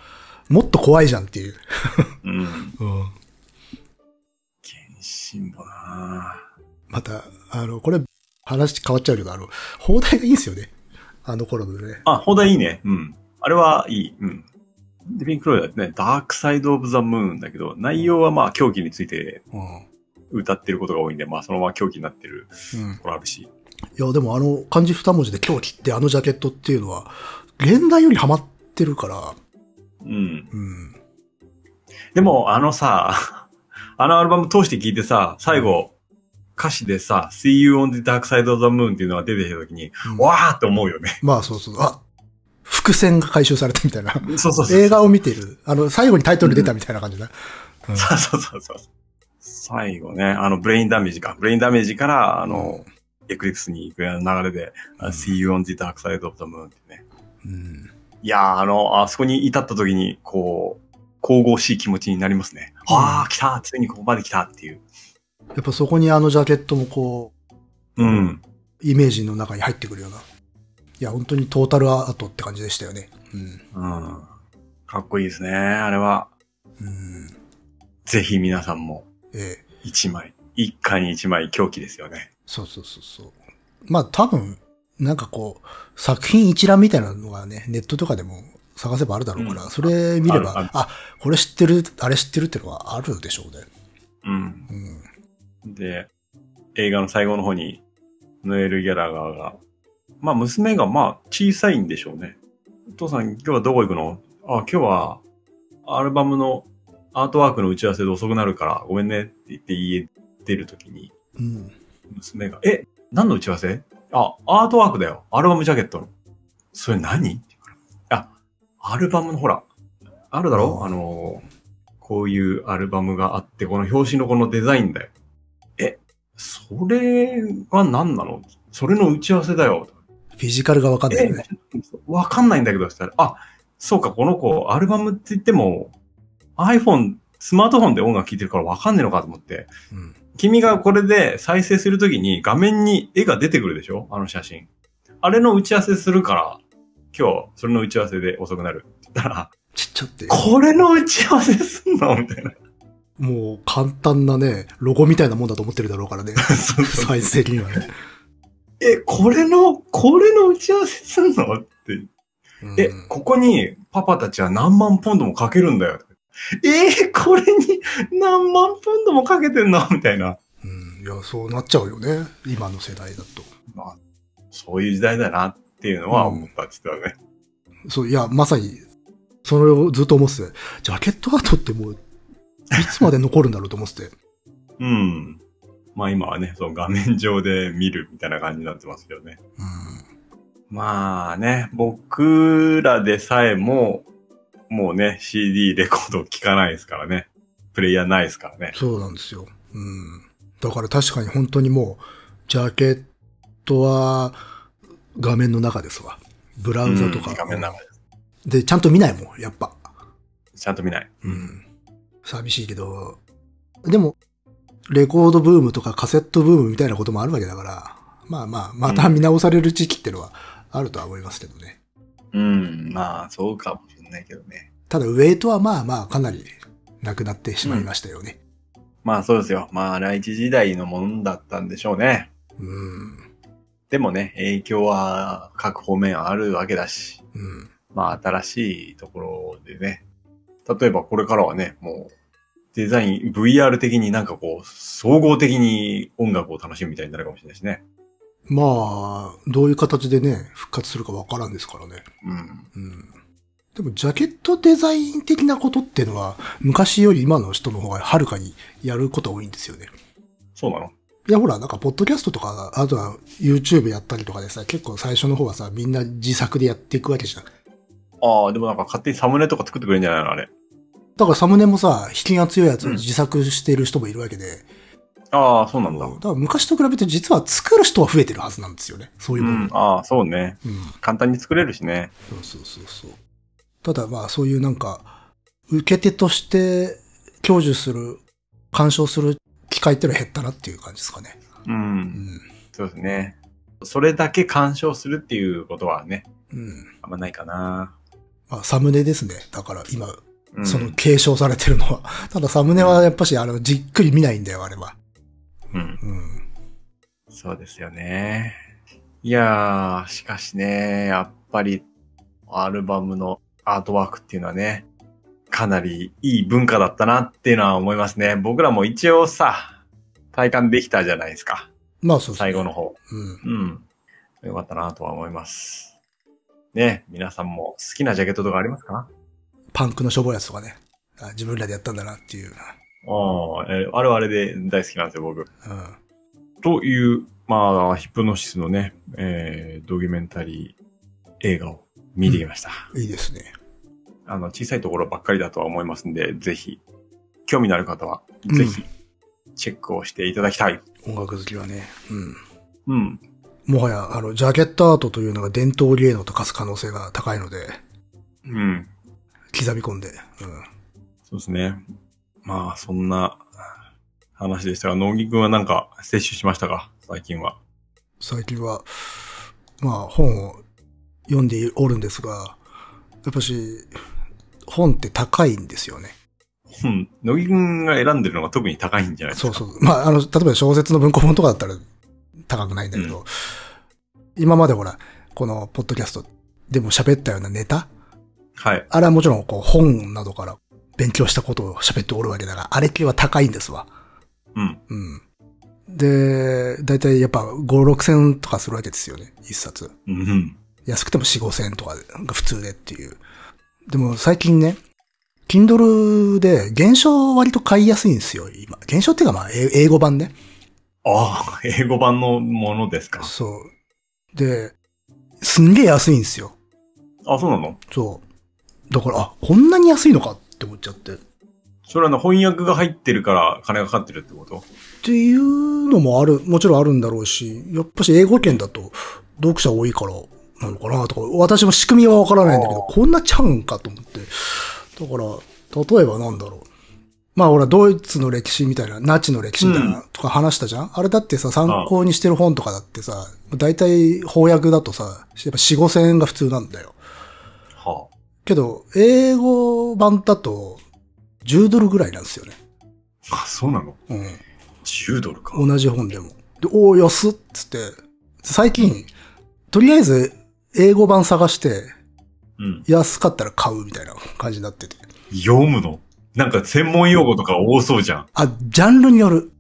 [SPEAKER 2] もっと怖いじゃんっていう。
[SPEAKER 1] うん。
[SPEAKER 2] うん。
[SPEAKER 1] 剣心棒な
[SPEAKER 2] また、これ、話変わっちゃうけど、放題がいいんですよね。あの頃のね。
[SPEAKER 1] あ、放題いいね。うん。あれはいい。うん。で、ピンクロイドだってね、ダークサイドオブザムーンだけど、内容はまあ狂気について歌ってることが多いんで、まあそのまま狂気になってるところあるし。
[SPEAKER 2] いや、でも漢字二文字で狂気ってジャケットっていうのは、現代よりハマってるから。
[SPEAKER 1] うん。でも、さ、あのアルバム通して聞いてさ、最後、歌詞でさ、See You on the Dark Side of the Moon っていうのが出てきたときに、わーって思うよね。
[SPEAKER 2] まあそうそう。伏線が回収されたみたいな。
[SPEAKER 1] そう。
[SPEAKER 2] 映画を見てる。最後にタイトル出たみたいな感じだ。
[SPEAKER 1] そう。最後ね、ブレインダメージか。ブレインダメージから、エクリプスに行く流れで、See You on the Dark Side of the Moon ってね。いやー、あそこに至った時に、こう、神々しい気持ちになりますね。来たついにここまで来たっていう。
[SPEAKER 2] やっぱそこにジャケットもこ
[SPEAKER 1] う、
[SPEAKER 2] イメージの中に入ってくるような。いや、本当にトータルアートって感じでしたよね。
[SPEAKER 1] かっこいいですね、あれは。ぜひ皆さんも、一家に一枚狂気ですよね。
[SPEAKER 2] そう。まあ多分、なんか作品一覧みたいなのがね、ネットとかでも探せばあるだろうから、それ見れば、これ知ってる、あれ知ってるってのはあるでしょうね。
[SPEAKER 1] で、映画の最後の方に、ノエル・ギャラガーが、まあ娘が小さいんでしょうね。お父さん今日はどこ行くの？今日はアルバムのアートワークの打ち合わせで遅くなるからごめんねって言って家出るときに、娘が、何の打ち合わせ？アートワークだよ。アルバムジャケットの。それ何？アルバムのほら、あるだろ？こういうアルバムがあって、この表紙のこのデザインだよ。それは何なの？それの打ち合わせだよ。
[SPEAKER 2] フィジカルがわかんないよね。
[SPEAKER 1] わかんないんだけど、したら、そうか、この子、アルバムって言っても、iPhone、スマートフォンで音楽聴いてるからわかんねえのかと思って、君がこれで再生するときに画面に絵が出てくるでしょ？あの写真。あれの打ち合わせするから、今日、それの打ち合わせで遅くなる。って言ったら、
[SPEAKER 2] ちっちゃって。
[SPEAKER 1] これの打ち合わせすんのみたいな。
[SPEAKER 2] もう簡単なね、ロゴみたいなもんだと思ってるだろうからね。サイズ的にはね。
[SPEAKER 1] これの打ち合わせすんのって。ここにパパたちは何万ポンドもかけるんだよ。これに何万ポンドもかけてんのみたいな。
[SPEAKER 2] いや、そうなっちゃうよね。今の世代だと。
[SPEAKER 1] そういう時代だなっていうのは思ったって言ってたね。
[SPEAKER 2] そう、いや、まさに、それをずっと思ってて、ジャケットアートってもう、いつまで残るんだろうと思ってて。
[SPEAKER 1] まあ今はね、その画面上で見るみたいな感じになってますけどね。まあね、僕らでさえも、もうね、CD レコード聞かないですからね。プレイヤーないですからね。
[SPEAKER 2] そうなんですよ。だから確かに本当にもう、ジャケットは画面の中ですわ。ブラウザとか。
[SPEAKER 1] 画面の中です。
[SPEAKER 2] で、ちゃんと見ないもん、やっぱ。
[SPEAKER 1] ちゃんと見ない。
[SPEAKER 2] 寂しいけど、でも、レコードブームとかカセットブームみたいなこともあるわけだから、また見直される時期ってのはあるとは思いますけどね。
[SPEAKER 1] まあ、そうかもしれないけどね。
[SPEAKER 2] ただ、ウェイトはかなりなくなってしまいましたよね。
[SPEAKER 1] まあ、そうですよ。まあ、来日時代のものだったんでしょうね。でもね、影響は各方面あるわけだし。まあ、新しいところでね。例えば、これからはね、もう、デザイン、VR 的になんか総合的に音楽を楽しむみたいになるかもしれないしね。
[SPEAKER 2] まあ、どういう形でね、復活するかわからんですからね。でも、ジャケットデザイン的なことっていうのは、昔より今の人の方がはるかにやること多いんですよね。
[SPEAKER 1] そうなの？
[SPEAKER 2] いや、ほら、なんか、ポッドキャストとか、あとは YouTube やったりとかでさ、結構最初の方はさ、みんな自作でやっていくわけじゃん。
[SPEAKER 1] でもなんか勝手にサムネとか作ってくれるんじゃないのあれ。
[SPEAKER 2] だからサムネもさ、引きが強いやつを自作している人もいるわけで。
[SPEAKER 1] そうなんだ。
[SPEAKER 2] だから昔と比べて実は作る人は増えてるはずなんですよね。そういうもの。
[SPEAKER 1] そうね。簡単に作れるしね。
[SPEAKER 2] そう。ただそういうなんか、受け手として享受する、鑑賞する機会ってのは減ったなっていう感じですかね。
[SPEAKER 1] そうですね。それだけ鑑賞するっていうことはね。あんまないかな。
[SPEAKER 2] サムネですね。だから今、 その継承されてるのは。ただサムネはやっぱしじっくり見ないんだよ、あれは。
[SPEAKER 1] うん。そうですよね。いやー、しかしね、やっぱりアルバムのアートワークっていうのはね、かなりいい文化だったなっていうのは思いますね。僕らも一応さ、体感できたじゃないですか。
[SPEAKER 2] まあそうですね。
[SPEAKER 1] 最後の方。よかったなとは思います。ね、皆さんも好きなジャケットとかありますか？
[SPEAKER 2] パンクのしょぼいやつとかね。自分らでやったんだなっていう。
[SPEAKER 1] あれはあれで大好きなんですよ、僕。という、まあ、ヒプノシスのね、ドキュメンタリー映画を見てきました。
[SPEAKER 2] いいですね。
[SPEAKER 1] 小さいところばっかりだとは思いますんで、ぜひ、興味のある方は、ぜひ、チェックをしていただきたい。
[SPEAKER 2] 音楽好きはね。もはや、ジャケットアートというのが伝統芸能と化す可能性が高いので、刻み込んで、
[SPEAKER 1] そうですね。まあ、そんな話でしたが、野木くんはなんか摂取しましたか？最近は。
[SPEAKER 2] 最近は、まあ、本を読んでおるんですが、やっぱし、本って高いんですよね。
[SPEAKER 1] 野木くんが選んでるのが特に高いんじゃないですか？
[SPEAKER 2] そう。まあ、例えば小説の文庫本とかだったら高くないんだけど、今までほら、このポッドキャストでも喋ったようなネタ？
[SPEAKER 1] はい。
[SPEAKER 2] あれはもちろん、本などから勉強したことを喋っておるわけだが、あれ系は高いんですわ。で、だいたいやっぱ5、6千とかするわけですよね、一冊。安くても4、5千とかが普通でっていう。でも最近ね、Kindle で原書割と買いやすいんですよ、今。原書っていうかまあ、英語版ね。
[SPEAKER 1] ああ、英語版のものですか？
[SPEAKER 2] そう。で、すんげえ安いんですよ。
[SPEAKER 1] あ、そうなの？
[SPEAKER 2] そう。だから、こんなに安いのかって思っちゃって。
[SPEAKER 1] それは翻訳が入ってるから金がかかってるってこと？
[SPEAKER 2] っていうのももちろんあるんだろうし、やっぱし英語圏だと読者多いからなのかなとか、私も仕組みはわからないんだけど、こんなちゃうんかと思って。だから、例えばなんだろう。まあほら、ドイツの歴史みたいな、ナチの歴史みたいなとか話したじゃん？あれだってさ、参考にしてる本とかだってさ、だいたい翻訳だとさ、やっぱ4、5千円が普通なんだよ。けど、英語版だと10ドルぐらいなんですよね。
[SPEAKER 1] あ、そうなの？10ドルか。
[SPEAKER 2] 同じ本でも。で、安っつって、最近、とりあえず英語版探して、安かったら買うみたいな感じになってて。
[SPEAKER 1] 読むの？なんか専門用語とか多そうじゃん。
[SPEAKER 2] ジャンルによる。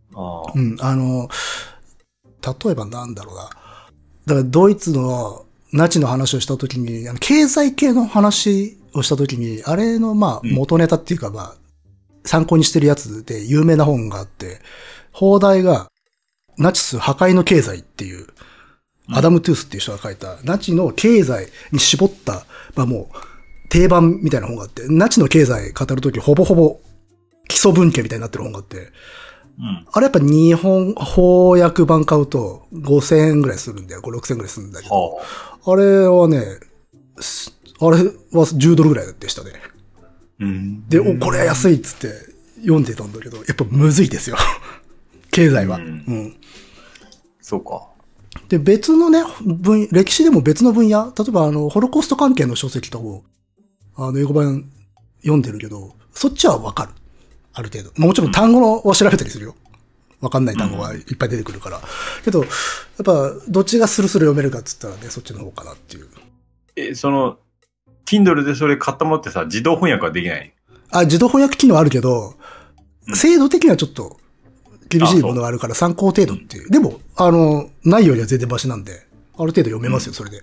[SPEAKER 2] 例えばなんだろうな。だからドイツのナチの話をしたときに、経済系の話をしたときに、あれのまあ元ネタっていうかまあ、参考にしてるやつで有名な本があって、放題がナチス破壊の経済っていう、アダム・トゥースっていう人が書いた、ナチの経済に絞った、まあもう、定番みたいな本があって、ナチの経済語るときほぼほぼ基礎文献みたいになってる本があって、あれやっぱ日本翻訳版買うと5000円ぐらいするんだよ。5、6000円ぐらいするんだけど、あれはね、あれは10ドルぐらいでしたね。で、これは安いっつって読んでたんだけど、やっぱむずいですよ。経済は。
[SPEAKER 1] そうか。
[SPEAKER 2] で、別のね、歴史でも別の分野、例えばホロコースト関係の書籍とか英語版読んでるけど、そっちはわかる。ある程度。もちろん単語を調べたりするよ。わかんない単語はいっぱい出てくるから。けど、やっぱ、どっちがスルスル読めるかっつったらね、そっちの方かなっていう。
[SPEAKER 1] Kindle でそれ買ったものってさ、自動翻訳はできない？
[SPEAKER 2] 自動翻訳機能あるけど、精度的にはちょっと厳しいものがあるから参考程度っていう。でも、ないよりは全然マシなんで、ある程度読めますよ、それで。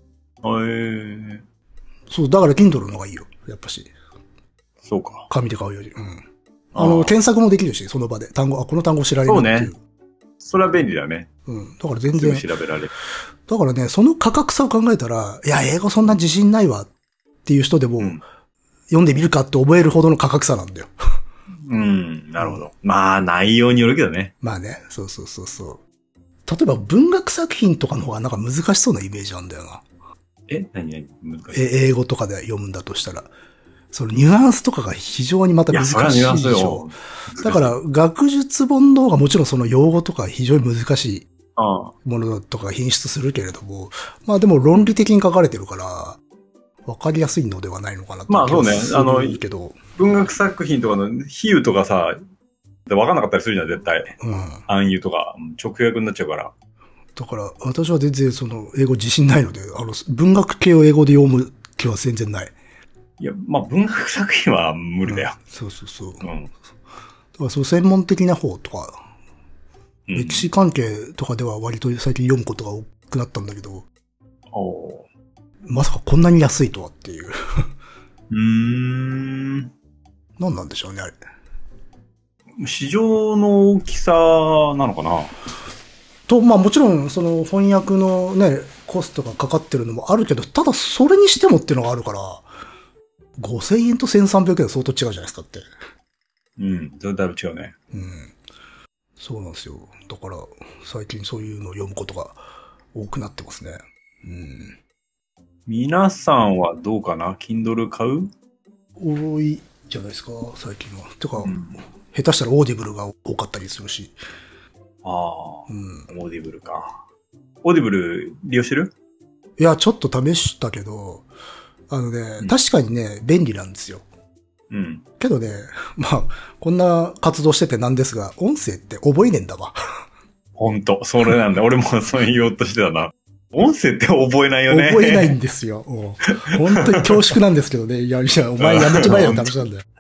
[SPEAKER 2] そう、だから Kindle の方がいいよ、やっぱし。
[SPEAKER 1] そうか。
[SPEAKER 2] 紙で買うより。検索もできるし、その場で。この単語知られるっていう。
[SPEAKER 1] そうね。それは便利だね。
[SPEAKER 2] だから全然。
[SPEAKER 1] すぐ調べられる。
[SPEAKER 2] だからね、その価格差を考えたら、いや、英語そんな自信ないわっていう人でも、読んでみるかって覚えるほどの価格差なんだよ。
[SPEAKER 1] なるほど。まあ、内容によるけどね。
[SPEAKER 2] まあね、そう。例えば文学作品とかの方がなんか難しそうなイメージなんだよな。
[SPEAKER 1] 何難しい？
[SPEAKER 2] 英語とかで読むんだとしたら。そのニュアンスとかが非常にまた難しいでしょ。だから学術本の方がもちろんその用語とか非常に難しいものとか品質するけれども、まあでも論理的に書かれてるから、 わかりやすいのではないのかなと。
[SPEAKER 1] まあそうね。
[SPEAKER 2] けど。
[SPEAKER 1] 文学作品とかの比喩とかさ、わかんなかったりするじゃん、絶対。
[SPEAKER 2] うん。
[SPEAKER 1] 暗喩とか、直訳になっちゃうから。
[SPEAKER 2] だから、私は全然英語自信ないので、文学系を英語で読む気は全然ない。
[SPEAKER 1] いや、まあ文学作品は無理だよ。
[SPEAKER 2] そうそうそう。
[SPEAKER 1] うん。
[SPEAKER 2] だから専門的な方とか、歴史関係とかでは割と最近読むことが多くなったんだけど、まさかこんなに安いとはっていう。何なんでしょうね、あれ。
[SPEAKER 1] 市場の大きさなのかな
[SPEAKER 2] と、まあもちろん、翻訳のね、コストがかかってるのもあるけど、ただそれにしてもっていうのがあるから、5000円と1300円は相当違うじゃないですかって。
[SPEAKER 1] うん、だいぶ違うね。
[SPEAKER 2] うん。そうなんですよ。だから、最近そういうのを読むことが多くなってますね。うん。
[SPEAKER 1] 皆さんはどうかな ?Kindle 買う？
[SPEAKER 2] 多いじゃないですか、最近は。てか、下手したらオーディブルが多かったりするし。
[SPEAKER 1] ああ、オーディブルか。オーディブル利用してる？
[SPEAKER 2] いや、ちょっと試したけど、確かにね、便利なんですよ。
[SPEAKER 1] うん。
[SPEAKER 2] けどね、まあ、こんな活動しててなんですが、音声って覚えねえんだわ。
[SPEAKER 1] ほんと、それなんだ。俺もそう言おうとしてたな。音声って覚えないよね。
[SPEAKER 2] 覚えないんですよ。本当に恐縮なんですけどね。いや、お前やめちまえよって話なんだよ。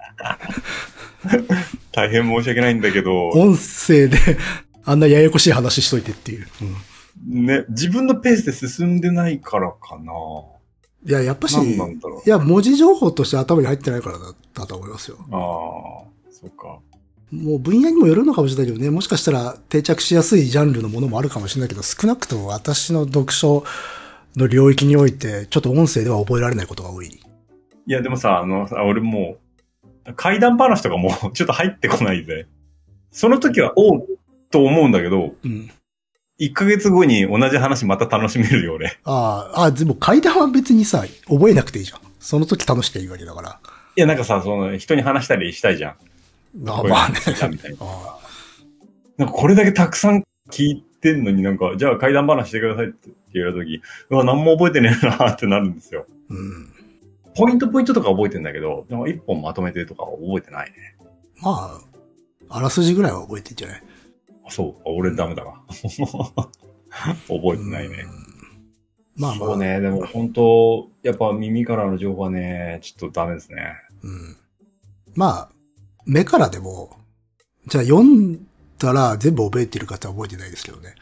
[SPEAKER 1] 大変申し訳ないんだけど。
[SPEAKER 2] 音声であんなややこしい話しといてっていう。
[SPEAKER 1] ね、自分のペースで進んでないからかな。
[SPEAKER 2] いや、やっぱし、
[SPEAKER 1] 何なんだろう。
[SPEAKER 2] いや、文字情報として頭に入ってないからだと思いますよ。
[SPEAKER 1] ああ、そっか。
[SPEAKER 2] もう分野にもよるのかもしれないけどね、もしかしたら定着しやすいジャンルのものもあるかもしれないけど、少なくとも私の読書の領域において、ちょっと音声では覚えられないことが多い。
[SPEAKER 1] いや、でもさ、俺もう、怪談話とかもちょっと入ってこないぜ。その時は、と思うんだけど、1ヶ月後に同じ話また楽しめるよ、俺。
[SPEAKER 2] でも怪談は別にさ、覚えなくていいじゃん。その時楽しきゃいいわけだから。
[SPEAKER 1] いや、なんかさ、人に話したりしたいじゃん。
[SPEAKER 2] まあね。
[SPEAKER 1] みたいな。なんかこれだけたくさん聞いてんのになんか、じゃあ怪談話してくださいって言われた時、何も覚えてねえなってなるんですよ。ポイントとか覚えてんだけど、でも一本まとめてとかは覚えてないね。
[SPEAKER 2] まあ、あらすじぐらいは覚えてんじゃない？
[SPEAKER 1] そう、俺ダメだわ。覚えてないね。
[SPEAKER 2] まあ
[SPEAKER 1] そうね、でも本当やっぱ耳からの情報はね、ちょっとダメですね。
[SPEAKER 2] まあ、目からでも、じゃあ読んだら全部覚えてるかって覚えてないですけどね。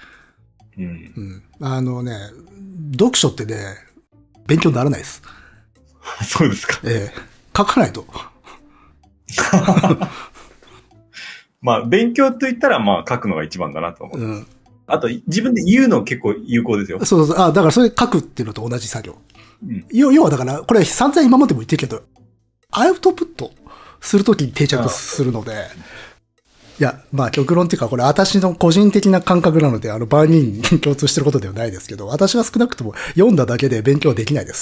[SPEAKER 2] 読書ってね、勉強にならないです。
[SPEAKER 1] そうですか。
[SPEAKER 2] 書かないと。
[SPEAKER 1] まあ、勉強と言ったら、まあ、書くのが一番だなと思う。あと、自分で言うの結構有効ですよ。
[SPEAKER 2] そう。だからそれ書くっていうのと同じ作業。要はだから、これ散々今までも言ってるけど、アウトプットするときに定着するので、いや、まあ極論っていうか、これ私の個人的な感覚なので、万人に共通してることではないですけど、私は少なくとも読んだだけで勉強できないです。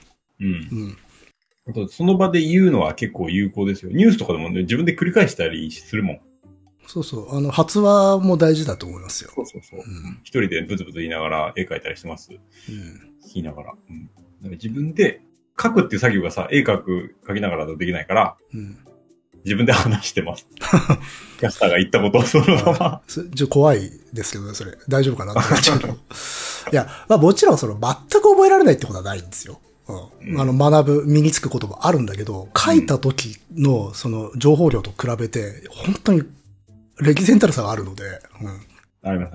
[SPEAKER 1] あとその場で言うのは結構有効ですよ。ニュースとかでもね、自分で繰り返したりするもん。
[SPEAKER 2] そう。発話も大事だと思いますよ。
[SPEAKER 1] そう。一人でブツブツ言いながら絵描いたりしてます。聞きながら。だから自分で書くっていう作業がさ、絵描きながらだとできないから、自分で話してます。キャスターが言ったことをそのまま。
[SPEAKER 2] 怖いですけどね、それ。大丈夫かなって思っちゃうけど。いや、まあもちろん全く覚えられないってことはないんですよ。身につくこともあるんだけど、書いた時の情報量と比べて、本当に歴然たる差があるので。
[SPEAKER 1] あります。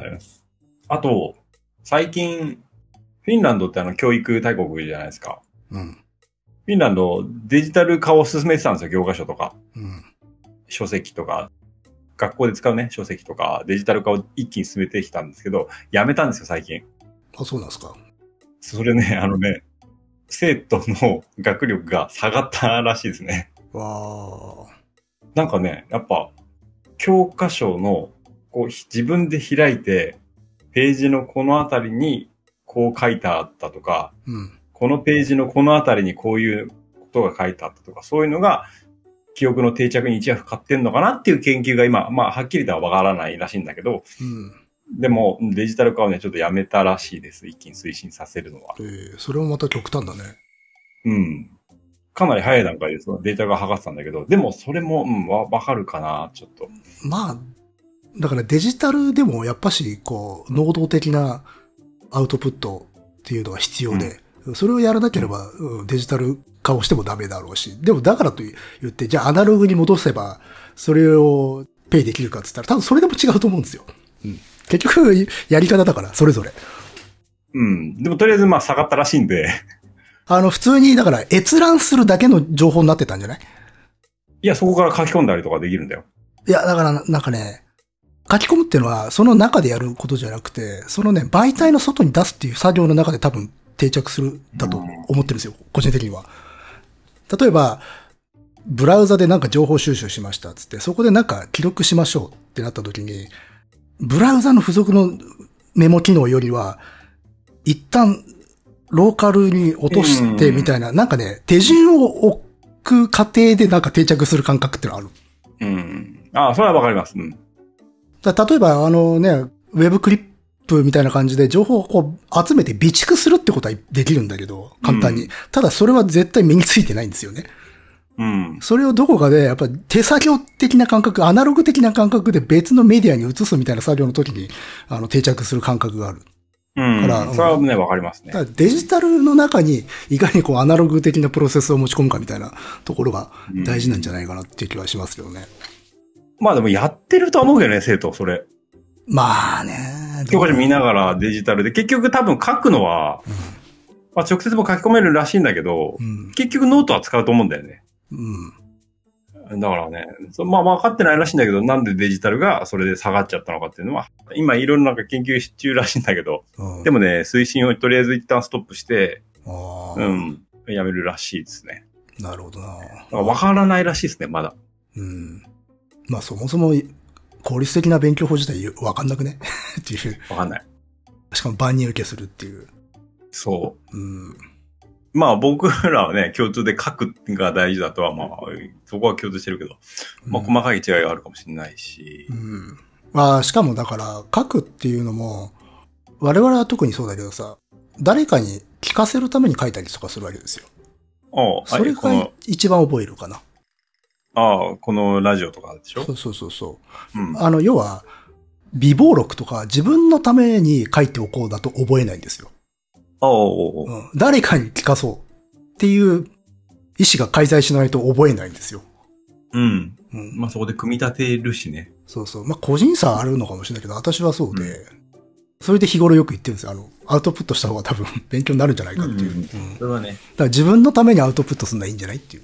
[SPEAKER 1] あと、最近、フィンランドって教育大国じゃないですか。フィンランド、デジタル化を進めてたんですよ、教科書とか。書籍とか、学校で使うね、書籍とか、デジタル化を一気に進めてきたんですけど、やめたんですよ、最近。
[SPEAKER 2] そうなんですか。
[SPEAKER 1] それね、生徒の学力が下がったらしいですね。なんかね、やっぱ、教科書の、自分で開いて、ページのこのあたりにこう書いてあったとか、このページのこのあたりにこういうことが書いてあったとか、そういうのが、記憶の定着に一役買ってんのかなっていう研究が今、まあ、はっきりとはわからないらしいんだけど、でも、デジタル化をね、ちょっとやめたらしいです。一気に推進させるのは。
[SPEAKER 2] それもまた極端だね。
[SPEAKER 1] うん。かなり早い段階でそのデータが測ってたんだけど、でもそれも、わかるかな、ちょっと。
[SPEAKER 2] まあ、だからデジタルでもやっぱし、こう、能動的なアウトプットっていうのが必要で、それをやらなければ、デジタル化をしてもダメだろうし、でもだからと言って、じゃあアナログに戻せば、それをペイできるかって言ったら、多分それでも違うと思うんですよ。結局、やり方だから、それぞれ。
[SPEAKER 1] でもとりあえず下がったらしいんで。
[SPEAKER 2] 普通に、だから閲覧するだけの情報になってたんじゃない？
[SPEAKER 1] いや、そこから書き込んだりとかできるんだよ。
[SPEAKER 2] いや、だからなんかね、書き込むっていうのは、その中でやることじゃなくて、そのね、媒体の外に出すっていう作業の中で多分定着するだと思ってるんですよ、個人的には。例えば、ブラウザでなんか情報収集しましたっつって、そこでなんか記録しましょうってなった時に、ブラウザの付属のメモ機能よりは、一旦ローカルに落としてみたいな、なんかね、手順を置く過程でなんか定着する感覚ってのある。
[SPEAKER 1] ああ、それはわかります。
[SPEAKER 2] 例えば、ウェブクリップみたいな感じで情報をこう集めて備蓄するってことはできるんだけど、簡単に。ただそれは絶対身についてないんですよね。それをどこかで、やっぱ手作業的な感覚、アナログ的な感覚で別のメディアに移すみたいな作業の時に、定着する感覚がある。
[SPEAKER 1] から、それはね、わかりますね。
[SPEAKER 2] デジタルの中に、いかにこうアナログ的なプロセスを持ち込むかみたいなところが大事なんじゃないかなっていう気はしますけどね。
[SPEAKER 1] まあでもやってるとは思うけどね、生徒、それ。
[SPEAKER 2] まあね。
[SPEAKER 1] 教科書見ながらデジタルで、結局多分書くのは、直接も書き込めるらしいんだけど、結局ノートは使うと思うんだよね。だからね、分かってないらしいんだけど、なんでデジタルがそれで下がっちゃったのかっていうのは、今いろいろなんか研究中らしいんだけど、でもね、推進をとりあえず一旦ストップして、やめるらしいですね。
[SPEAKER 2] なるほどな。
[SPEAKER 1] 分からないらしいですね、まだ。
[SPEAKER 2] まあそもそも効率的な勉強法自体分かんなくねっていう。
[SPEAKER 1] 分かんない。
[SPEAKER 2] しかも万人受けするっていう。
[SPEAKER 1] そう。まあ僕らはね、共通で書くが大事だとは、そこは共通してるけど、細かい違いがあるかもしれないし。
[SPEAKER 2] しかもだから書くっていうのも、我々は特にそうだけどさ、誰かに聞かせるために書いたりとかするわけですよ。それが一番覚えるかな。
[SPEAKER 1] このラジオとかでしょ？
[SPEAKER 2] そう。要は、備忘録とか自分のために書いておこうだと覚えないんですよ。誰かに聞かそうっていう意思が介在しないと覚えないんですよ。
[SPEAKER 1] そこで組み立てるしね。
[SPEAKER 2] そう。個人差あるのかもしれないけど、私はそうで、それで日頃よく言ってるんですよ。アウトプットした方が多分勉強になるんじゃないかっていう。
[SPEAKER 1] それはね。
[SPEAKER 2] だから自分のためにアウトプットするのはいいんじゃないっていう。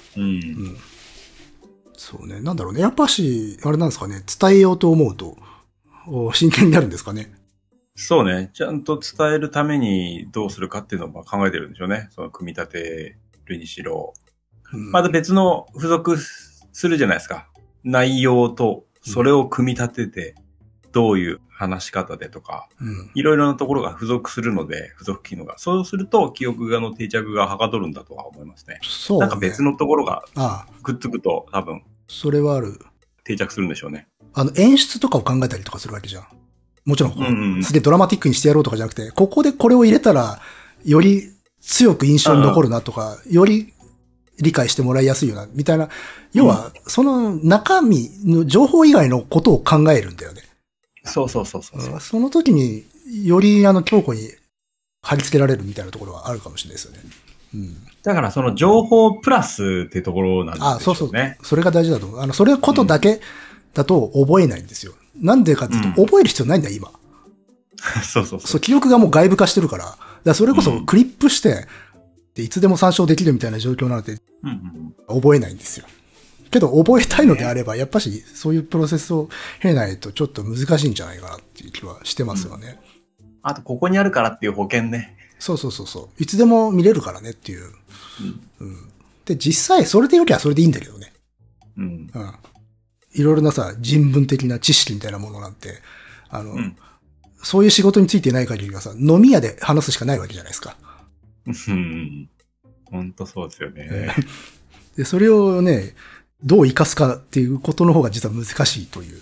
[SPEAKER 2] そうね。なんだろうね。やっぱし、あれなんですかね。伝えようと思うと、真剣になるんですかね。
[SPEAKER 1] そうね。ちゃんと伝えるためにどうするかっていうのを考えてるんでしょうね。その組み立てるにしろ。また別の付属するじゃないですか。内容と、それを組み立てて、どういう話し方でとか、いろいろなところが付属するので、付属機能が。そうすると、記憶の定着がはかどるんだとは思いますね。そうね。なんか別のところがくっつくと多分。
[SPEAKER 2] それはある。
[SPEAKER 1] 定着するんでしょうね。
[SPEAKER 2] 演出とかを考えたりとかするわけじゃん。もちろん、すげえドラマティックにしてやろうとかじゃなくて、ここでこれを入れたら、より強く印象に残るなとか、より理解してもらいやすいよな、みたいな。要は、その中身の情報以外のことを考えるんだよね。
[SPEAKER 1] そう。そ
[SPEAKER 2] の時により強固に貼り付けられるみたいなところはあるかもしれないですよね。
[SPEAKER 1] だからその情報プラスってところなんですよね。
[SPEAKER 2] そう。それが大事だと思う。それことだけだと覚えないんですよ。なんでかっていうと、覚える必要ないんだよ、今。そう、記憶がもう外部化してるから。だからそれこそクリップして、いつでも参照できるみたいな状況なので、覚えないんですよ。けど覚えたいのであれば、やっぱしそういうプロセスを経ないとちょっと難しいんじゃないかなっていう気はしてますよね。
[SPEAKER 1] あと、ここにあるからっていう保険ね。
[SPEAKER 2] そう。いつでも見れるからねっていう。で、実際それでよきゃそれでいいんだけどね。いろいろなさ、人文的な知識みたいなものなんて、そういう仕事についてない限りはさ、飲み屋で話すしかないわけじゃないですか。
[SPEAKER 1] 本当そうですよね。
[SPEAKER 2] で、それをね、どう活かすかっていうことの方が実は難しいという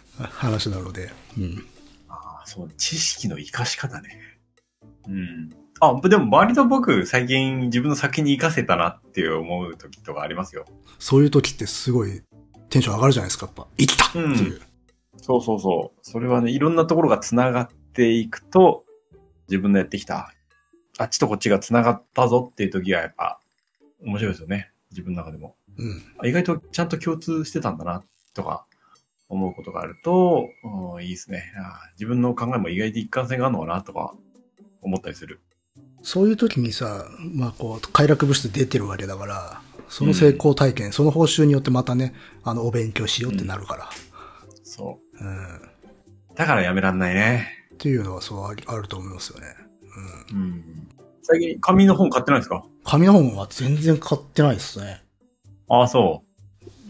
[SPEAKER 2] 話なので。
[SPEAKER 1] そう、知識の活かし方ね。 でも割と僕、最近自分の作品に活かせたなって思う時とかありますよ。
[SPEAKER 2] そういう時ってすごいテンション上がるじゃないですか、やっぱ。生きたっていう。
[SPEAKER 1] そうそうそう。それはね、いろんなところが繋がっていくと、自分のやってきた、あっちとこっちが繋がったぞっていう時がやっぱ、面白いですよね。自分の中でも。意外とちゃんと共通してたんだな、とか、思うことがあると、いいですね。自分の考えも意外と一貫性があるのかな、とか、思ったりする。
[SPEAKER 2] そういう時にさ、まあこう、快楽物質出てるわけだから、その成功体験、その報酬によってまたね、お勉強しようってなるから。
[SPEAKER 1] そう。だからやめらんないね。
[SPEAKER 2] っていうのはそうあると思いますよね。
[SPEAKER 1] 最近、紙の本買ってないですか？
[SPEAKER 2] 紙の本は全然買ってないですね。
[SPEAKER 1] ああ、そう。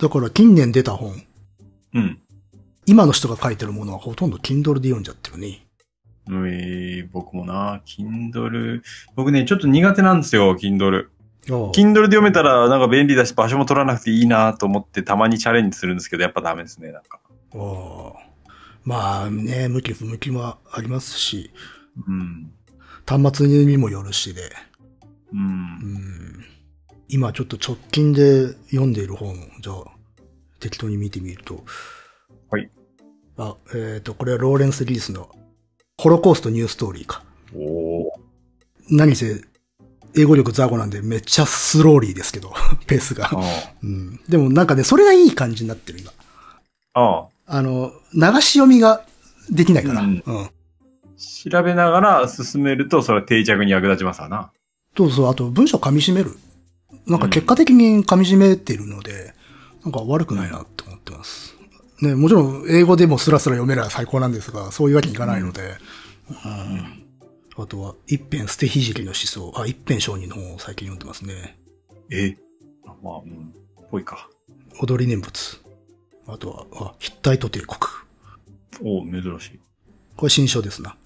[SPEAKER 2] だから近年出た本。
[SPEAKER 1] うん。
[SPEAKER 2] 今の人が書いてるものはほとんど Kindle で読んじゃってるね。
[SPEAKER 1] 僕もな、Kindle。僕ね、ちょっと苦手なんですよ、Kindle。
[SPEAKER 2] Kindle
[SPEAKER 1] で読めたらなんか便利だし場所も取らなくていいなと思ってたまにチャレンジするんですけど、やっぱダメですね、なんか。
[SPEAKER 2] まあね、向き不向きもありますし、端末にもよるしで、今ちょっと直近で読んでいる本、じゃあ適当に見てみると、
[SPEAKER 1] はい。
[SPEAKER 2] これはローレンス・リースのホロコーストニューストーリーか。何せ、英語力ザゴなんでめっちゃスローリーですけど、ペースが。でもなんかね、それがいい感じになってる今。流し読みができないから。
[SPEAKER 1] 調べながら進めると、それは定着に役立ちますわな。
[SPEAKER 2] そう、あと文章噛み締める。なんか結果的に噛み締めてるので、なんか悪くないなって思ってます。ね、もちろん英語でもスラスラ読めれば最高なんですが、そういうわけにいかないので。あとは、一編捨てひじりの思想。一編商人の本を最近読んでますね。
[SPEAKER 1] ぽいか。
[SPEAKER 2] 踊り念仏。あとは、ヒッタイト帝国。
[SPEAKER 1] 珍しい。
[SPEAKER 2] これ新書ですな。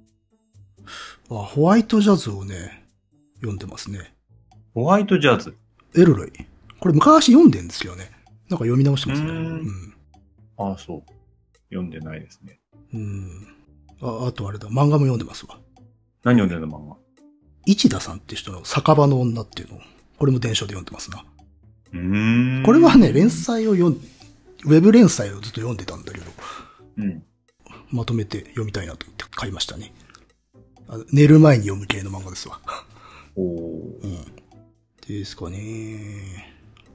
[SPEAKER 2] ホワイトジャズをね、読んでますね。
[SPEAKER 1] ホワイトジャズ？
[SPEAKER 2] エルロイ。これ昔読んでんですよね。なんか読み直してますね。
[SPEAKER 1] そう。読んでないですね。
[SPEAKER 2] あとあれだ、漫画も読んでますわ。
[SPEAKER 1] 何読んでるの漫画？
[SPEAKER 2] 市田さんって人の酒場の女っていうのを、これも電書で読んでますな。これはね、ウェブ連載をずっと読んでたんだけど、まとめて読みたいなと思って買いましたね。寝る前に読む系の漫画ですわ。ですかね。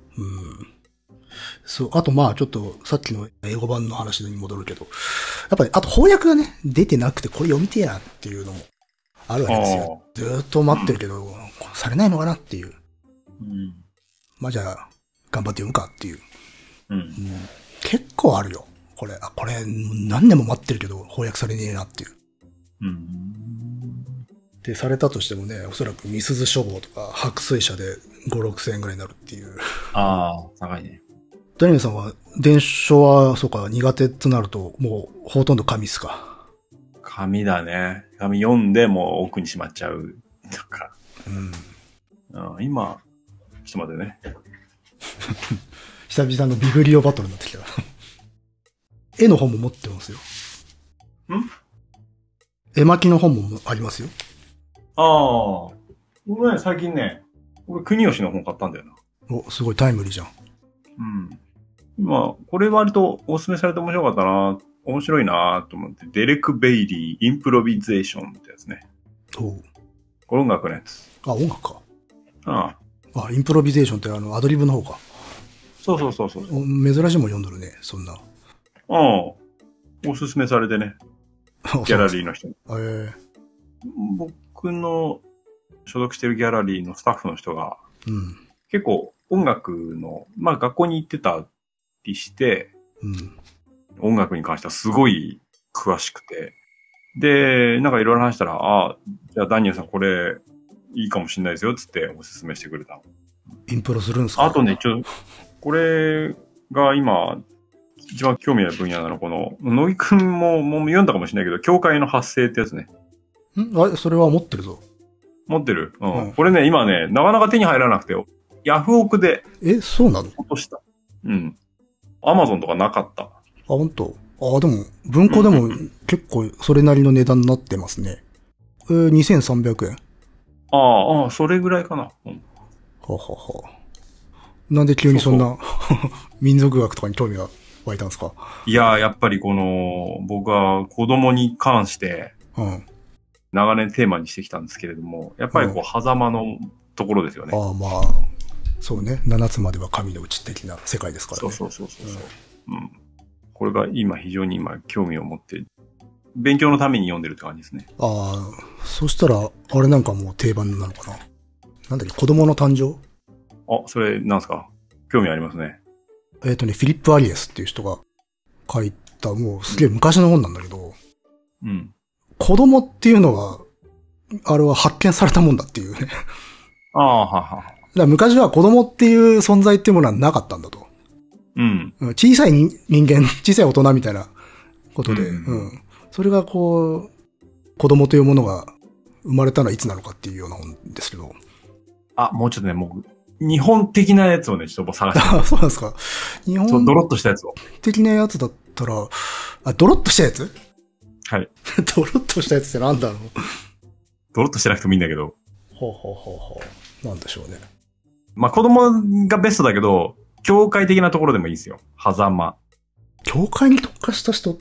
[SPEAKER 2] そう、あとまあちょっとさっきの英語版の話に戻るけど、やっぱりあと翻訳がね、出てなくてこれ読みてえなっていうのもあるわけですよ。ずーっと待ってるけど、されないのかなっていう。まあじゃあ、頑張って読むかっていう。結構あるよ。これ何年も待ってるけど翻訳されねえなっていう。で、されたとしてもね、おそらくミスズ書房とか白水社で5、6千円ぐらいになるっていう。
[SPEAKER 1] 高いね。
[SPEAKER 2] ダニエルさんは電書は、そうか、苦手となると、もうほとんど紙っすか？
[SPEAKER 1] 紙だね。紙読んでもう奥にしまっちゃうとか。今、ちょっと待ってね。
[SPEAKER 2] 久々のビブリオバトルになってきた。絵の本も持ってますよ。絵巻の本もありますよ。
[SPEAKER 1] 俺ね、最近ね、国吉の本買ったんだよな。
[SPEAKER 2] すごいタイムリーじゃん。
[SPEAKER 1] 今、これ割とお勧めされて面白いなと思って、デレク・ベイリー、インプロビゼーションってやつね。これ音楽のやつ。
[SPEAKER 2] 音楽か。インプロビゼーションってアドリブの方か。
[SPEAKER 1] そう。
[SPEAKER 2] 珍しいも読んどるね、そんな。
[SPEAKER 1] おすすめされてね。ギャラリーの人に。僕の所属してるギャラリーのスタッフの人が、結構音楽の、学校に行ってたりして、音楽に関してはすごい詳しくて、で、なんかいろいろ話したら、じゃあダニエルさんこれいいかもしれないですよ、つっておすすめしてくれたの。
[SPEAKER 2] インプロするんですか？
[SPEAKER 1] あとね、これが今、一番興味ある分野なの、この、乃木くんも読んだかもしれないけど、教会の発生ってやつね。
[SPEAKER 2] それは持ってるぞ。
[SPEAKER 1] 持ってる。これね、今ね、なかなか手に入らなくてよ。ヤフオクで。
[SPEAKER 2] そうなの？
[SPEAKER 1] 落とした。アマゾンとかなかった。
[SPEAKER 2] 本当？でも、文庫でも結構それなりの値段になってますね。2300円。
[SPEAKER 1] ああ、それぐらいかな。うん、
[SPEAKER 2] ははは。なんで急にそんな民族学とかに興味が湧いたんですか？
[SPEAKER 1] いやー、やっぱり僕は子供に関して、
[SPEAKER 2] うん。
[SPEAKER 1] 長年テーマにしてきたんですけれども、やっぱり狭間のところですよね。
[SPEAKER 2] ああ、まあ、そうね。七つまでは神の内的な世界ですからね。
[SPEAKER 1] そう。うん。これが非常に興味を持って、勉強のために読んでるって感じですね。
[SPEAKER 2] ああ、そしたら、あれなんかもう定番なのかな。なんだっけ、子供の誕生？
[SPEAKER 1] あ、それなんすか？興味ありますね。
[SPEAKER 2] フィリップ・アリエスっていう人が書いた、もうすげえ昔の本なんだけど、
[SPEAKER 1] うん。
[SPEAKER 2] 子供っていうのは、あれは発見されたもんだっていうね。
[SPEAKER 1] ああ、はは。
[SPEAKER 2] だから昔は子供っていう存在っていうものはなかったんだと。
[SPEAKER 1] うん。
[SPEAKER 2] 小さい人間、小さい大人みたいなことで、
[SPEAKER 1] うん。
[SPEAKER 2] それが子供というものが生まれたのはいつなのかっていうような本ですけど。
[SPEAKER 1] あ、もうちょっとね、日本的なやつをね、ちょっと探して
[SPEAKER 2] あ、そうなんですか。日
[SPEAKER 1] そう、
[SPEAKER 2] 本
[SPEAKER 1] ドロッとしたやつを。
[SPEAKER 2] 的なやつだったら、ドロッとしたやつ？
[SPEAKER 1] はい。
[SPEAKER 2] ドロッとしたやつってなんだろう。
[SPEAKER 1] ドロッとしてなくてもいいんだけど。
[SPEAKER 2] ほう。なんでしょうね。
[SPEAKER 1] 子供がベストだけど、教会的なところでもいいですよ。狭間。
[SPEAKER 2] 教会に特化した人って、